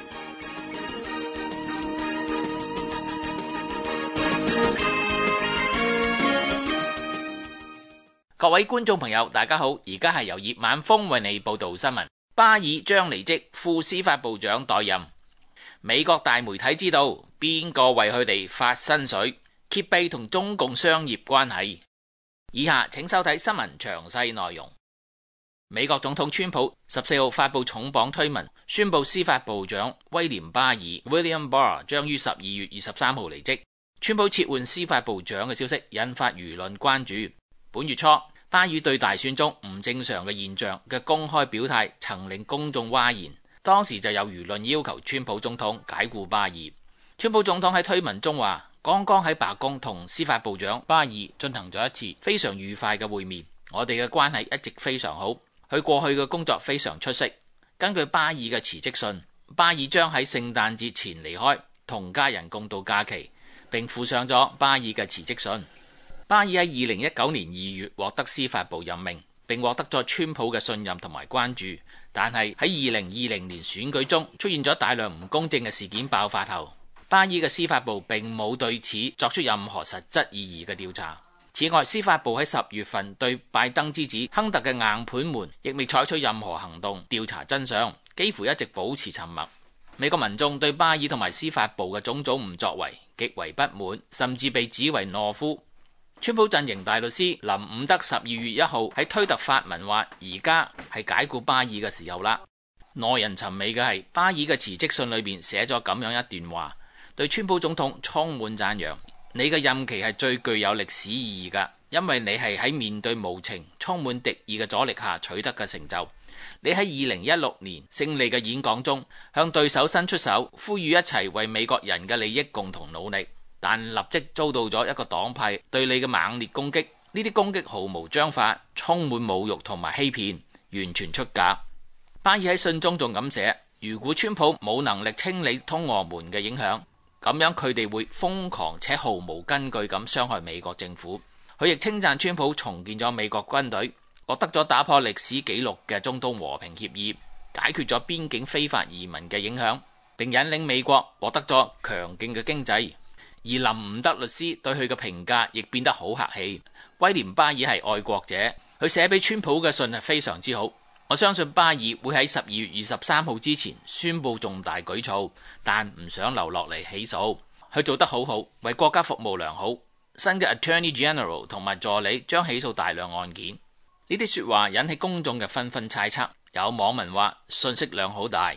各位觀眾朋友，大家好，而家係由葉晚風為你報道新聞。巴爾將離職，副司法部長代任。美國大媒體知道邊個為佢哋發薪水，揭秘同中共商業關係。以下請收睇新聞詳細內容。美國總統川普十四號發布重磅推文，宣布司法部長威廉巴爾 William Barr 將於十二月二十三號離職。川普撤換司法部長嘅消息引發輿論關注。本月初，巴爾對大選中唔正常嘅現象嘅公開表態曾令公眾譁然，當時就有輿論要求川普總統解僱巴爾。川普總統喺推文中話，剛剛喺白宮同司法部長巴爾進行咗一次非常愉快嘅會面，我哋嘅關係一直非常好，佢過去嘅工作非常出色。根據巴爾嘅辭職信，巴爾將喺聖誕節前離開，同家人共度假期，並附上咗巴爾嘅辭職信。巴爾喺二零一九年二月獲得司法部任命，並獲得咗川普嘅信任同埋關注。但係喺二零二零年選舉中出現咗大量唔公正嘅事件爆發後，巴爾嘅司法部並冇對此作出任何實質意義嘅調查。此外，司法部喺十月份對拜登之子亨特嘅硬盤門亦未採取任何行動調查真相，幾乎一直保持沉默。美國民眾對巴爾同埋司法部嘅種種唔作為極為不滿，甚至被指為懦夫。川普陣營大律師林伍德十二月一號喺推特發文話，而家係解僱巴爾嘅時候啦。耐人尋味嘅係，巴爾嘅辭職信裏邊寫咗咁樣一段話，對川普總統充滿讚揚。你嘅任期係最具有歷史意義噶，因為你係喺面對無情、充滿敵意嘅阻力下取得嘅成就。你喺二零一六年勝利嘅演講中，向對手伸出手，呼籲一齊為美國人嘅利益共同努力。但立即遭到咗一個黨派對你嘅猛烈攻擊，呢啲攻擊毫無章法，充滿侮辱同埋欺騙，完全出格。巴爾喺信中仲咁寫，如果川普冇能力清理通俄門嘅影響，咁樣佢哋會瘋狂且毫無根據咁傷害美國政府。佢亦稱讚川普重建咗美國軍隊，獲得咗打破歷史紀錄嘅中東和平協議，解決咗邊境非法移民嘅影響，並引領美國獲得咗強勁嘅經濟。而林伍德律師對佢嘅評價亦變得好客氣。威廉巴爾係愛國者，佢寫俾川普嘅信係非常之好。我相信巴爾會喺十二月二十三號之前宣布重大舉措，但唔想留落嚟起訴。佢做得好好，為國家服務良好。新嘅 Attorney General 同埋助理將起訴大量案件。呢啲說話引起公眾嘅紛紛猜測。有網民話信息量好大。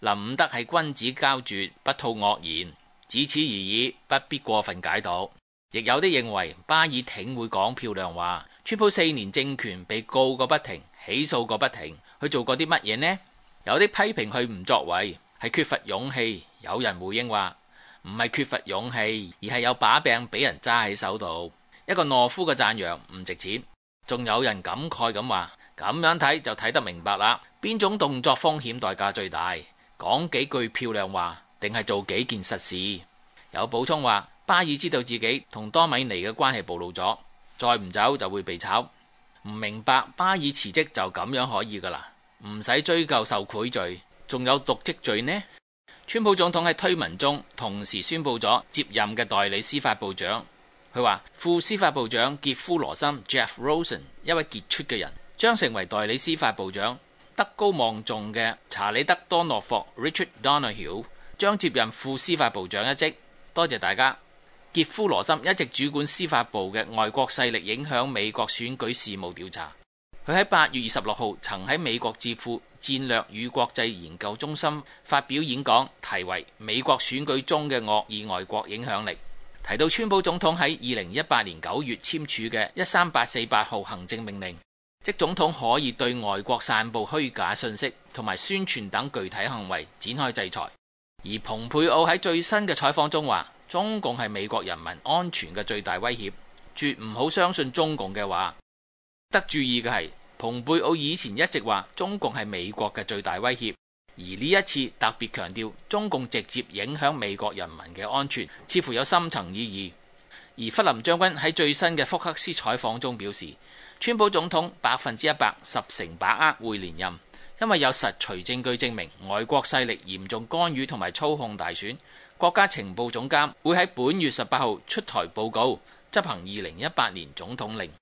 林伍德係君子交絕，不吐惡言，只此而已，不必過分解讀。亦有的認為巴爾挺會講漂亮話。川普四年政權被告個不停，起訴個不停，佢做過啲乜嘢呢？有啲批評佢唔作為，係缺乏勇氣。有人回應話唔係缺乏勇氣，而係有把柄俾人揸喺手度。一個懦夫嘅讚揚唔值錢。仲有人感慨咁話，咁樣睇就睇得明白啦，邊種動作風險代價最大？講幾句漂亮話定係做幾件實事？有補充話巴爾知道自己同多米尼嘅關係暴露咗，再唔走就會被炒。唔明白巴爾辭職就咁樣可以噶啦，唔使追究受賄罪，仲有瀆職罪呢？川普總統喺推文中同時宣布咗接任嘅代理司法部長。佢話副司法部長傑夫羅森 Jeff Rosen 一位傑出嘅人，將成為代理司法部長。德高望重嘅查理德多諾霍 Richard Donoghue 將接任副司法部長一職。多謝大家。傑夫羅森一直主管司法部嘅外國勢力影響美國選舉事務調查。佢喺八月二十六號曾喺美國智庫戰略與國際研究中心發表演講，題為美國選舉中嘅惡意外國影響力，提到川普總統喺二零一八年九月簽署嘅一三八四八號行政命令，即總統可以對外國散布虛假信息同埋宣傳等具體行為展開制裁。而蓬佩奧喺最新嘅採訪中話，中共係美國人民安全嘅最大威脅，絕唔好相信中共嘅話。得注意嘅係，蓬佩奧以前一直話中共係美國嘅最大威脅，而呢一次特別強調中共直接影響美國人民嘅安全，似乎有深層意義。而弗林將軍喺最新嘅福克斯採訪中表示，川普總統百分之一百十成把握會連任，因為有實錘證據證明外國勢力嚴重干預同埋操控大選。國家情報總監會喺本月十八號出台報告，執行二零一八年總統令。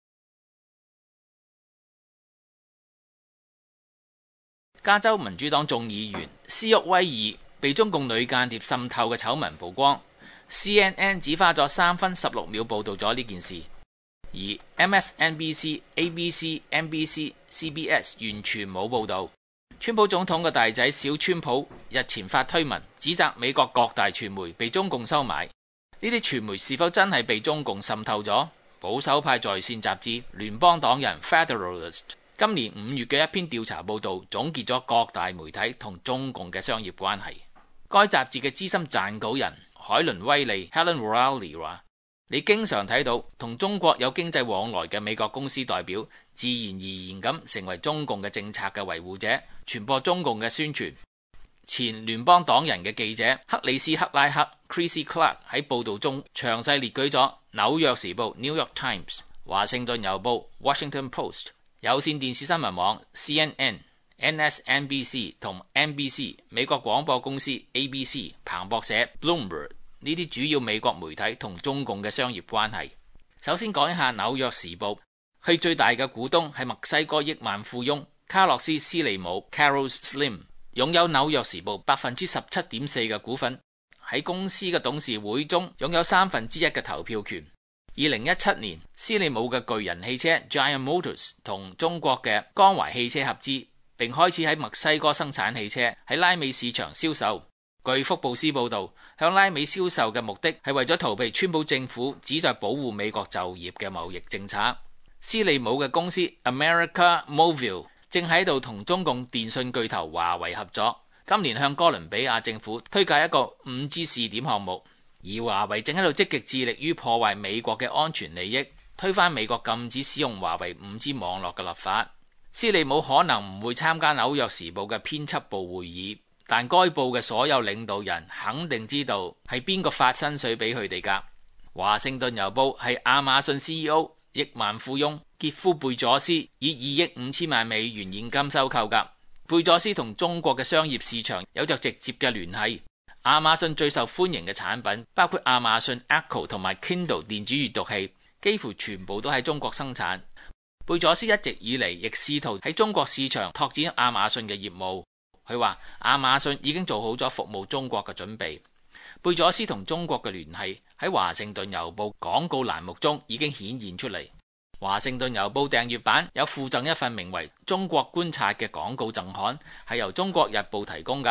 加州民主黨眾議員斯沃威爾被中共女間諜滲透嘅醜聞曝光， C N N 只花咗三分十六秒報道咗呢件事，而 M S N B C、A B C、N B C、C B S 完全冇報道。川普總統嘅大仔小川普日前發推文，指責美國各大傳媒被中共收買。呢啲傳媒是否真係被中共滲透咗？保守派在線雜誌聯邦黨人 Federalist 今年五月嘅一篇調查報導總結咗各大媒體同中共嘅商業關係。該雜誌嘅資深撰稿人海倫威利 Helen Rowley 話，你經常睇到同中國有經濟往來嘅美國公司代表自然而然咁成為中共嘅政策嘅維護者，傳播中共嘅宣傳。前聯邦黨人嘅記者克里斯克拉克 Chrissy Clark 喺報導中詳細列舉咗紐約時報 New York Times、華盛頓郵報 Washington Post、有線電視新聞網 C N N、N S N B C 同 N B C、美國廣播公司 A B C、彭博社 Bloomberg 呢啲主要美國媒體同中共嘅商業關係。首先講一下紐約時報，佢最大嘅股東係墨西哥億萬富翁卡洛斯斯利姆 Carlos Slim， 擁有紐約時報百分之十七點四嘅股份，喺公司嘅董事會中擁有三分之一嘅投票權。二零一七年，斯利姆嘅巨人汽車 Giant Motors 同中國嘅江淮汽車合資，並開始喺墨西哥生產汽車，喺拉美市場銷售。據福布斯報道，向拉美銷售嘅目的係為咗逃避川普政府旨在保護美國就業嘅貿易政策。斯利姆嘅公司 America Movil 正喺度同中共電信巨頭華為合作，今年向哥倫比亞政府推介一個五 G 試點項目，而華為正喺度積極致力於破壞美國嘅安全利益，推翻美國禁止使用華為五 G 網絡嘅立法。斯利姆可能唔會參加紐約時報嘅編輯部會議，但該報嘅所有領導人肯定知道係邊個發薪水俾佢哋㗎。華盛頓郵報係亞馬遜 C E O 億萬富翁傑夫貝佐斯以二億五千萬美元現金收購㗎。貝佐斯同中國嘅商業市場有着直接嘅聯繫。亞馬遜最受歡迎嘅產品包括亞馬遜 Echo 同埋 Kindle 電子閱讀器，幾乎全部都喺中國生產。貝佐斯一直以嚟亦試圖喺中國市場拓展亞馬遜嘅業務。佢話亞馬遜已經做好咗服務中國嘅準備。貝佐斯同中國嘅聯繫喺華盛頓郵報廣告欄目中已經顯現出嚟。華盛頓郵報訂閱版有附贈一份名為《中國觀察》嘅廣告贈刊，係由中國日報提供㗎。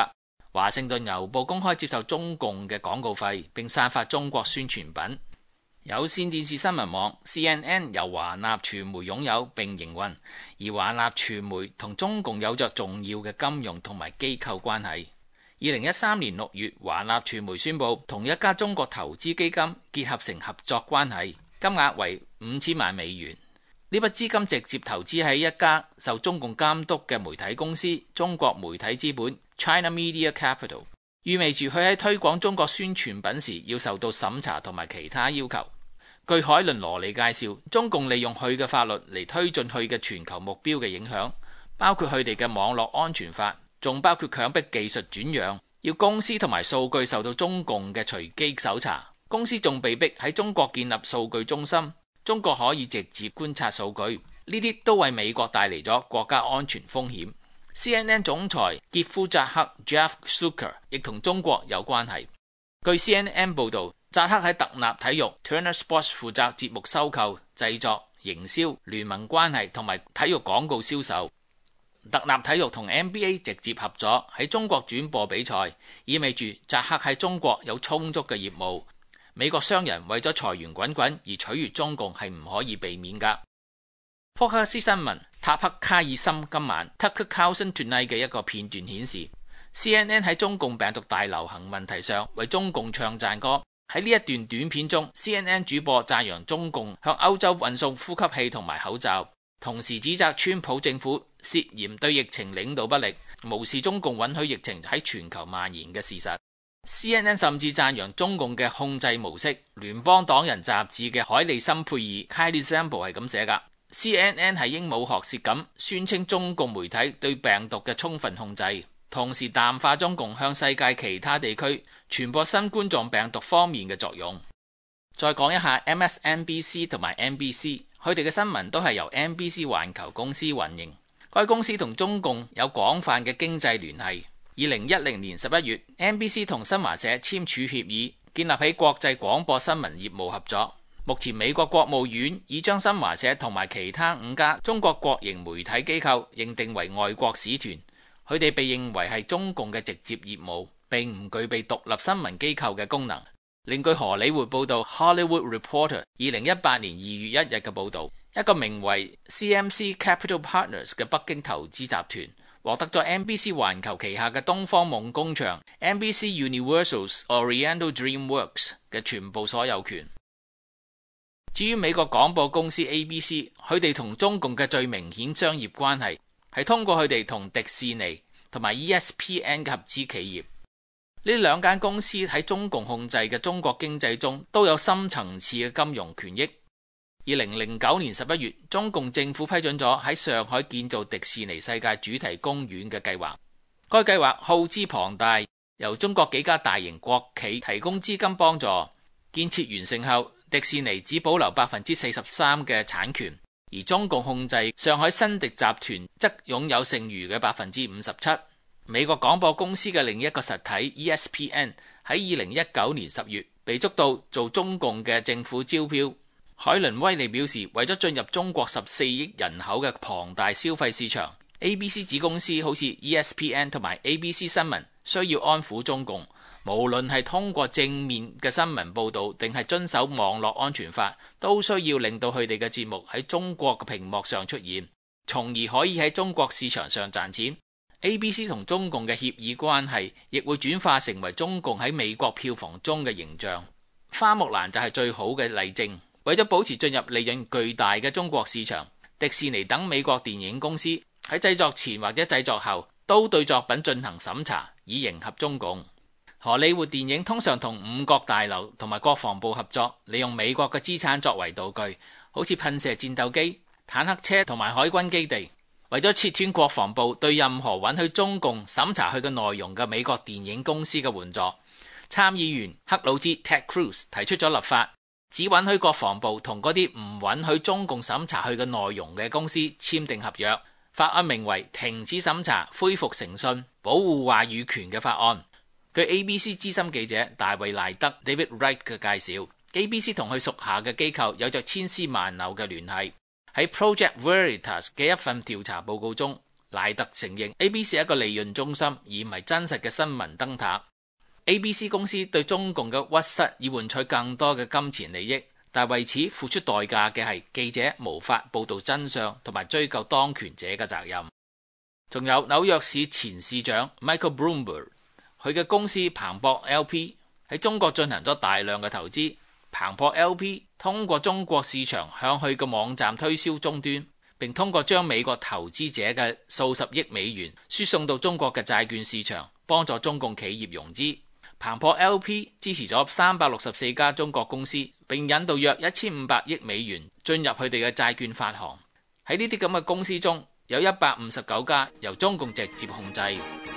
華盛頓郵報公開接受中共嘅廣告費，並散發中國宣傳品。有線電視新聞網 C N N 由華納傳媒擁有並營運，而華納傳媒同中共有着重要嘅金融同埋機構關係。二零一三年六月，華納傳媒宣布同一家中國投資基金結合成合作關係，金額為五千萬美元。呢筆資金直接投資喺一家受中共監督嘅媒體公司中國媒體資本 China Media Capital， 意味住佢喺推廣中國宣傳品時要受到審查同埋其他要求。據海倫羅利介紹，中共利用佢嘅法律嚟推進佢嘅全球目標嘅影響，包括佢哋嘅網絡安全法，仲包括強迫技術轉讓，要公司同埋數據受到中共嘅隨機搜查。公司仲被逼喺中國建立數據中心，中國可以直接觀察數據，呢啲都為美國帶嚟咗國家安全風險。C N N 總裁傑夫扎克 Jeff Zucker 亦同中國有關係。據 C N N 報導，扎克喺特納體育 Turner Sports 負責節目收購、製作、營銷、聯盟關係同埋體育廣告銷售。特納體育同 N B A 直接合作喺中國轉播比賽，意味住扎克喺中國有充足嘅業務。美國商人為咗財源滾滾而取悅中共係唔可以避免㗎。福克斯新聞塔克卡爾森今晚 Tucker Carlson Tonight 嘅一個片段顯示 ，C N N 喺中共病毒大流行問題上為中共唱讚歌。喺呢一段短片中 ，C N N 主播讚揚中共向歐洲運送呼吸器同埋口罩，同時指責川普政府涉嫌對疫情領導不力，無視中共允許疫情喺全球蔓延嘅事實。C N N 甚至讚揚中共嘅控制模式。聯邦黨人雜誌嘅海利森佩爾 Kylie Sample 係咁寫㗎 ：C N N 係鸚鵡學舌咁宣稱中共媒體對病毒嘅充分控制，同時淡化中共向世界其他地區傳播新冠狀病毒方面嘅作用。再講一下 M S N B C 同埋 N B C， 佢哋嘅新聞都係由 N B C 環球公司運營。該公司同中共有廣泛嘅經濟聯繫。二零一零年十一月 ，N B C 同新華社簽署協議，建立起國際廣播新聞業務合作。目前美國國務院已將新華社同埋其他五家中國國營媒體機構認定為外國使團，佢哋被認為係中共嘅直接業務，並唔具備獨立新聞機構嘅功能。另據荷里活報道 Hollywood Reporter 二零一八年二月一日嘅報道，一個名為 C M C Capital Partners 嘅北京投資集團獲得咗 N B C 環球旗下嘅東方夢工場 N B C Universal's Oriental DreamWorks 嘅全部所有權。至於美國廣播公司 A B C， 佢哋同中共嘅最明顯商業關係係通過佢哋同迪士尼同埋 E S P N 嘅合資企業。呢兩間公司喺中共控制嘅中國經濟中都有深層次嘅金融權益。二零零九年十一月，中共政府批准咗喺上海建造迪士尼世界主題公園嘅計劃。該計劃耗資龐大，由中國幾家大型國企提供資金幫助。建設完成後，迪士尼只保留百分之四十三嘅產權，而中共控制上海新迪集團則擁有剩餘嘅百分之五十七。美國廣播公司嘅另一個實體 E S P N 喺二零一九年十月被捉到做中共嘅政府招標。海倫威利表示，為咗進入中國十四億人口嘅龐大消費市場， A B C 子公司好似 E S P N 同埋 A B C 新聞需要安撫中共，無論係通過正面嘅新聞報導定係遵守網絡安全法，都需要令到佢哋嘅節目喺中國嘅屏幕上出現，從而可以喺中國市場上賺錢。A B C 同中共嘅協議關係亦會轉化成為中共喺美國票房中嘅形象。花木蘭就係最好嘅例證。為咗保持進入利潤巨大嘅中國市場，迪士尼等美國電影公司喺製作前或者製作後都對作品進行審查，以迎合中共。荷里活電影通常同五角大樓同埋國防部合作，利用美國嘅資產作為道具，好似噴射戰鬥機、坦克車同埋海軍基地。為咗切斷國防部對任何允許中共審查佢嘅內容嘅美國電影公司嘅援助，參議員克魯茲 Ted Cruz 提出咗立法，只允許國防部同嗰啲唔允許中共審查佢嘅內容嘅公司簽訂合約。法案名為停止審查、恢復誠信、保護話語權嘅法案。據 A B C 資深記者大衛賴德 David Wright 嘅介紹， A B C 同佢屬下嘅機構有着千絲萬縷嘅聯繫。喺 Project Veritas 嘅一份調查報告中， 萊特承認 A B C 係一個利潤中心，而唔係真實嘅新聞燈塔。A B C 公司對中共嘅屈膝，以換取更多嘅金錢利益，但為此付出代價嘅係記者無法報道真相同埋追究當權者嘅責任。仲有紐約市前市長 Michael Bloomberg， 佢嘅公司彭博 L P 喺中國進行咗大量嘅投資。彭博 L P 通過中國市場向佢嘅網站推銷終端，並通過將美國投資者嘅數十億美元輸送到中國嘅債券市場，幫助中共企業融資。彭博 L P 支持咗三百六十四家中國公司，並引導約一千五百億美元進入佢哋嘅債券發行。喺呢啲咁嘅公司中，有一百五十九家由中共直接控制。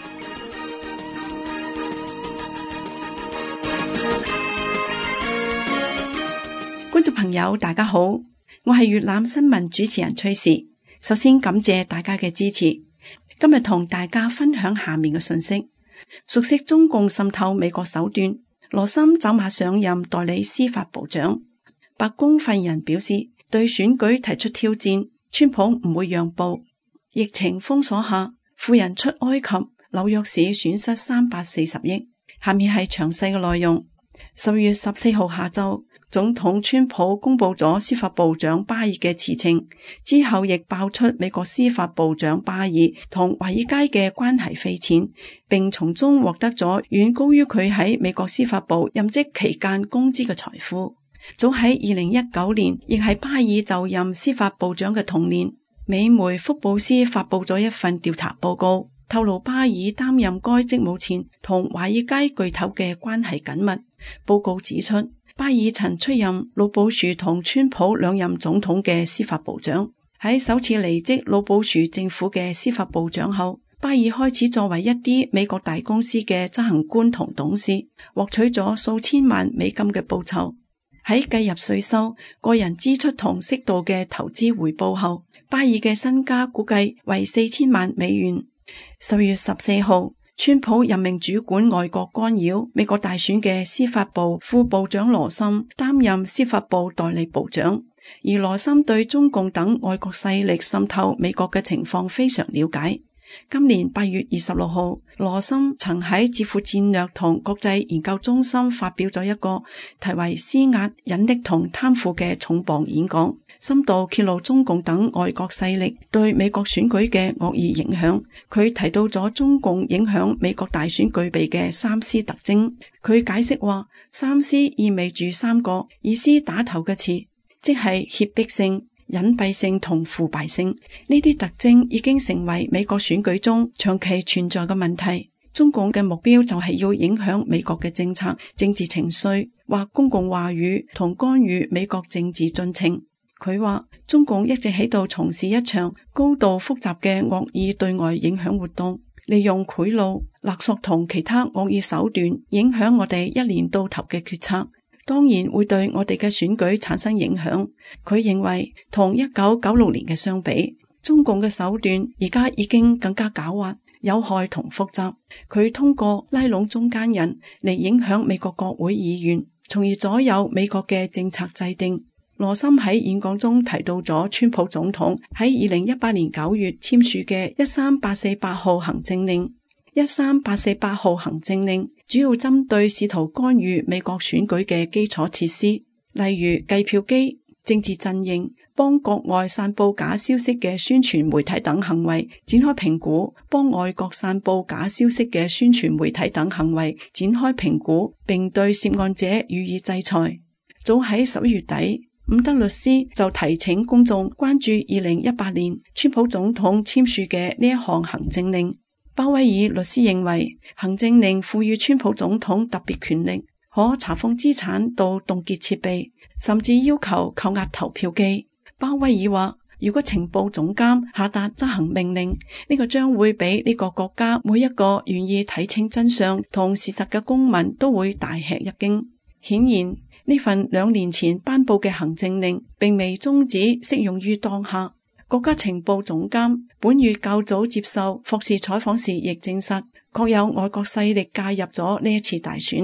觀眾朋友大家好，我係粵覽新聞主持人崔氏。首先感謝大家嘅支持，今日同大家分享下面嘅信息。熟悉中共滲透美國手段，羅森走馬上任代理司法部長。白宮發言人表示，對選舉提出挑戰，川普唔會讓步。疫情封鎖下，富人出埃及，紐約市損失三百四十億。下面係詳細嘅內容。十月十四號下晝，總統川普公布咗司法部長巴爾嘅辭呈，之後亦爆出美國司法部長巴爾同華爾街嘅關係匪淺，並從中獲得咗遠高於佢喺美國司法部任職期間工資嘅財富。早喺二零一九年，亦係巴爾就任司法部長嘅同年，美媒福布斯發布咗一份調查報告，透露巴爾擔任該職務前同華爾街巨頭嘅關係緊密。報告指出，巴爾曾出任老布殊同川普兩任總統嘅司法部長。喺首次離職老布殊政府嘅司法部長後，巴爾開始作為一啲美國大公司嘅執行官同董事，獲取咗數千萬美金嘅報酬。喺計入稅收、個人支出同適度嘅投資回報後，巴爾嘅身家估計為四千萬美元。十月十四號，川普任命主管外國干擾美國大選嘅司法部副部長羅森擔任司法部代理部長，而羅森對中共等外國勢力滲透美國嘅情況非常了解。今年八月二十六號，羅森曾喺智庫戰略同國際研究中心發表咗一個題為施壓、隱匿同貪腐嘅重磅演講，深度揭露中共等外國勢力對美國選舉嘅惡意影響。佢提到咗中共影響美國大選具備嘅三思特徵。佢解釋話，三思意味住三個以思打頭嘅詞，即係脅迫性、隱蔽性同腐敗性。呢啲特徵已經成為美國選舉中長期存在嘅問題。中共嘅目標就係要影響美國嘅政策、政治情緒或公共話語同干預美國政治進程。佢話，中共一直喺度從事一場高度複雜嘅惡意對外影響活動，利用賄賂、勒索同其他惡意手段影響我哋一年到頭嘅決策，當然會對我哋嘅選舉產生影響。佢認為同一九九六年嘅相比，中共嘅手段而家已經更加狡猾、有害同複雜。佢通過拉攏中間人嚟影響美國國會議員，從而左右美國嘅政策制定。羅森喺演講中提到咗川普總統喺二零一八年九月簽署嘅一三八四八號行政令。一三八四八號行政令主要針對試圖干預美國選舉嘅基礎設施，例如計票機、政治陣營、幫國外散布假消息嘅宣傳媒體等行為展開評估，幫外國散布假消息嘅宣傳媒體等行為展開評估，並對涉案者予以制裁。早喺十一月底，伍德律師就提請公眾關注二零一八年川普總統簽署嘅呢一項行政令。鮑威爾律師認為，行政令賦予川普總統特別權力，可查封資產到凍結設備，甚至要求扣押投票機。鮑威爾話，如果情報總監下達執行命令，呢、這個將會俾呢個國家每一個願意睇清真相同事實嘅公民都會大吃一驚。顯然，呢份兩年前頒布嘅行政令並未終止適用於當下。國家情報總監本月較早接受霍士採訪時亦證實，確有外國勢力介入咗呢一次大選。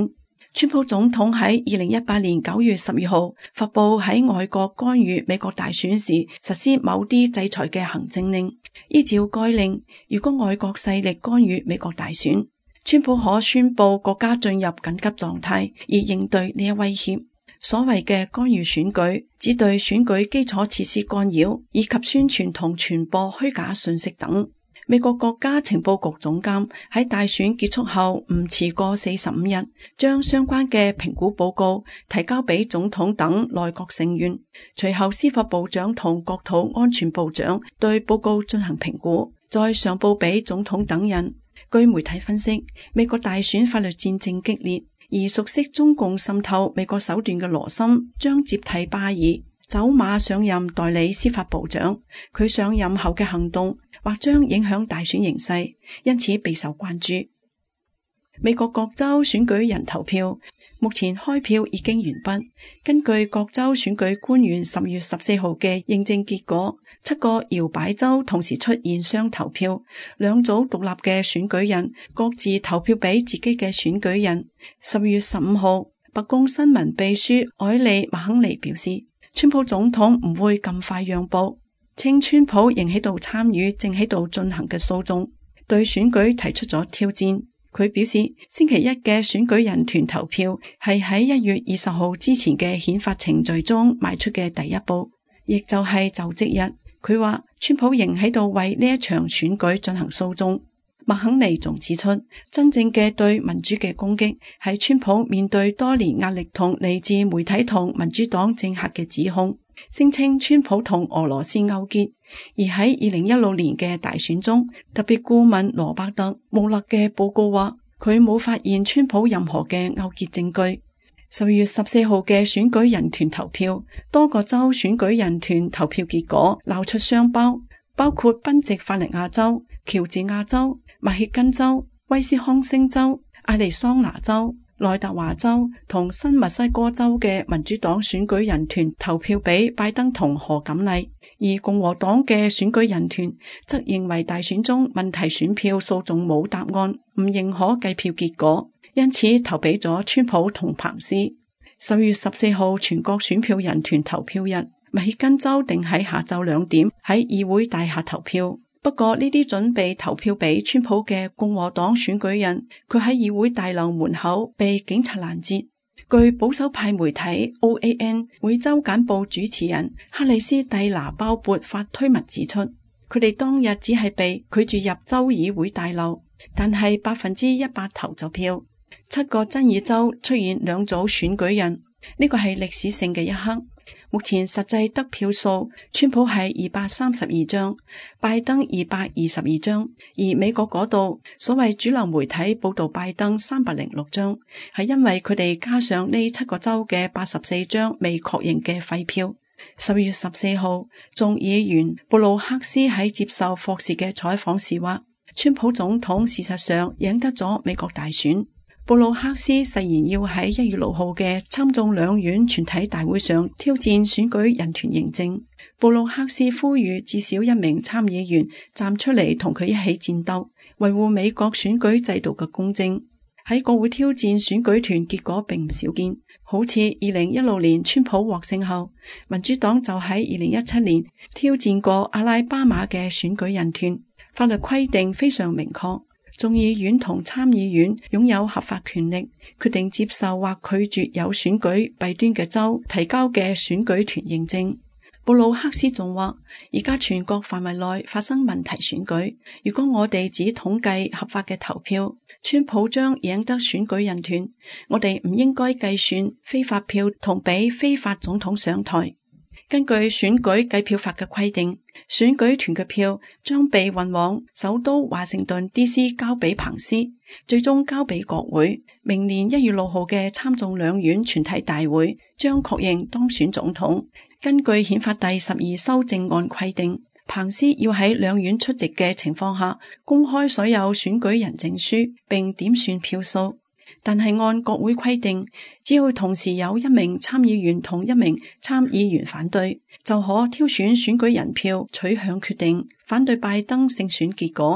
川普總統喺二零一八年九月十二號發布喺外國干預美國大選時實施某啲制裁嘅行政令。依照該令，如果外國勢力干預美國大選，川普可宣布國家進入緊急狀態，以應對呢一威脅。所謂嘅干預選舉，指對選舉基礎設施干擾，以及宣傳同傳播虛假信息等。美國國家情報局總監喺大選結束後唔遲過四十五日，將相關嘅評估報告提交俾總統等內閣成員。隨後，司法部長同國土安全部長對報告進行評估，再上報俾總統等人。據媒體分析，美國大選法律戰正激烈，而熟悉中共滲透美國手段嘅羅森將接替巴爾走馬上任代理司法部長。佢上任後嘅行動或將影響大選形勢，因此備受關注。美國各州選舉人投票，目前開票已經完畢。根據各州選舉官員十月十四號嘅認證結果，七個搖擺州同時出現雙投票，兩組獨立嘅選舉人各自投票俾自己嘅選舉人。十月十五號，白宮新聞秘書凱利麥肯尼表示，川普總統唔會咁快讓步，稱川普仍喺度參與正喺度進行嘅訴訟，對選舉提出咗挑戰。佢表示，星期一嘅選舉人團投票係喺一月二十號之前嘅憲法程序中邁出嘅第一步，亦就係就職日。佢話川普仍喺度為呢一場選舉進行訴訟。麥肯尼仲指出，真正嘅對民主嘅攻擊係川普面對多年壓力同嚟自媒體同民主黨政客嘅指控，聲稱川普同俄羅斯勾結。而喺二零一六年嘅大選中，特別顧問羅伯特穆勒嘅報告話，佢冇發現川普任何嘅勾結證據。十月十四號嘅選舉人團投票，多個州選舉人團投票結果鬧出雙胞，包括賓夕法尼亞州、喬治亞州、密歇根州、威斯康星州、亞利桑那州、內達華州同新墨西哥州嘅民主黨選舉人團投票俾拜登同賀錦麗。而共和黨嘅選舉人團則認為大選中問題選票訴訟冇答案，唔認可計票結果，因此投俾咗川普同彭斯。十月十四號全國選票人團投票日，密歇根州定喺下晝兩點喺議會大廈投票。不過呢啲準備投票俾川普嘅共和黨選舉人，佢喺議會大樓門口被警察攔截。據保守派媒體 O A N 每周簡報主持人克里斯蒂拿鮑勃發推文指出，佢哋當日只係被拒絕入州議會大樓，但係百分之一百投咗票。七個爭議州出現兩組選舉人，呢個係歷史性嘅一刻。目前實際得票數，川普係二百三十二張，拜登二百二十二張，而美國嗰度所謂主流媒體報道拜登三百零六張，係因為佢哋加上呢七個州嘅八十四張未確認嘅廢票。十月十四號，眾議員布魯克斯喺接受霍士嘅採訪時話，川普總統事實上贏得咗美國大選。布魯克斯誓言要喺一月六號嘅參眾兩院全體大會上挑戰選舉人團認證。布魯克斯呼籲至少一名參議員站出嚟同佢一起戰鬥，維護美國選舉制度嘅公正。喺國會挑戰選舉團結果並唔少見，好似二零一六年川普獲勝後，民主黨就喺二零一七年挑戰過阿拉巴馬嘅選舉人團。法律規定非常明確，眾議院同參議院擁有合法權力，決定接受或拒絕有選舉弊端嘅州提交嘅選舉團認證。布魯克斯仲話，而家全國範圍內發生問題選舉，如果我哋只統計合法嘅投票，川普將贏得選舉人團，我哋唔應該計算非法票同俾非法總統上台。根據選舉計票法嘅規定，選舉團嘅票將被運往首都華盛頓 D C 交俾彭斯，最終交俾國會。明年一月六號嘅參眾兩院全體大會將確認當選總統。根據憲法第十二修正案規定，彭斯要喺兩院出席嘅情況下公開所有選舉人證書並點算票數。但係按國會規定，只要同時有一名參議員同一名參議員反對，就可挑選選舉人票取向決定反對拜登勝選結果。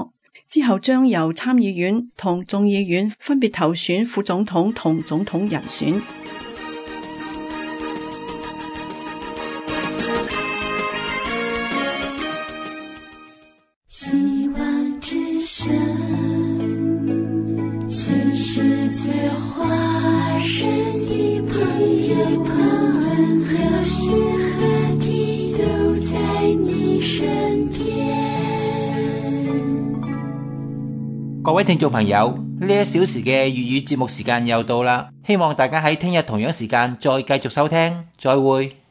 之後將由參議院同眾議院分別投選副總統同總統人選。 希望之聲，全世界華人的朋友，何時何地都在你身邊。 各位聽眾朋友，呢一小時嘅粵語節目時間又到啦，希望大家喺聽日同樣時間再繼續收聽，再會。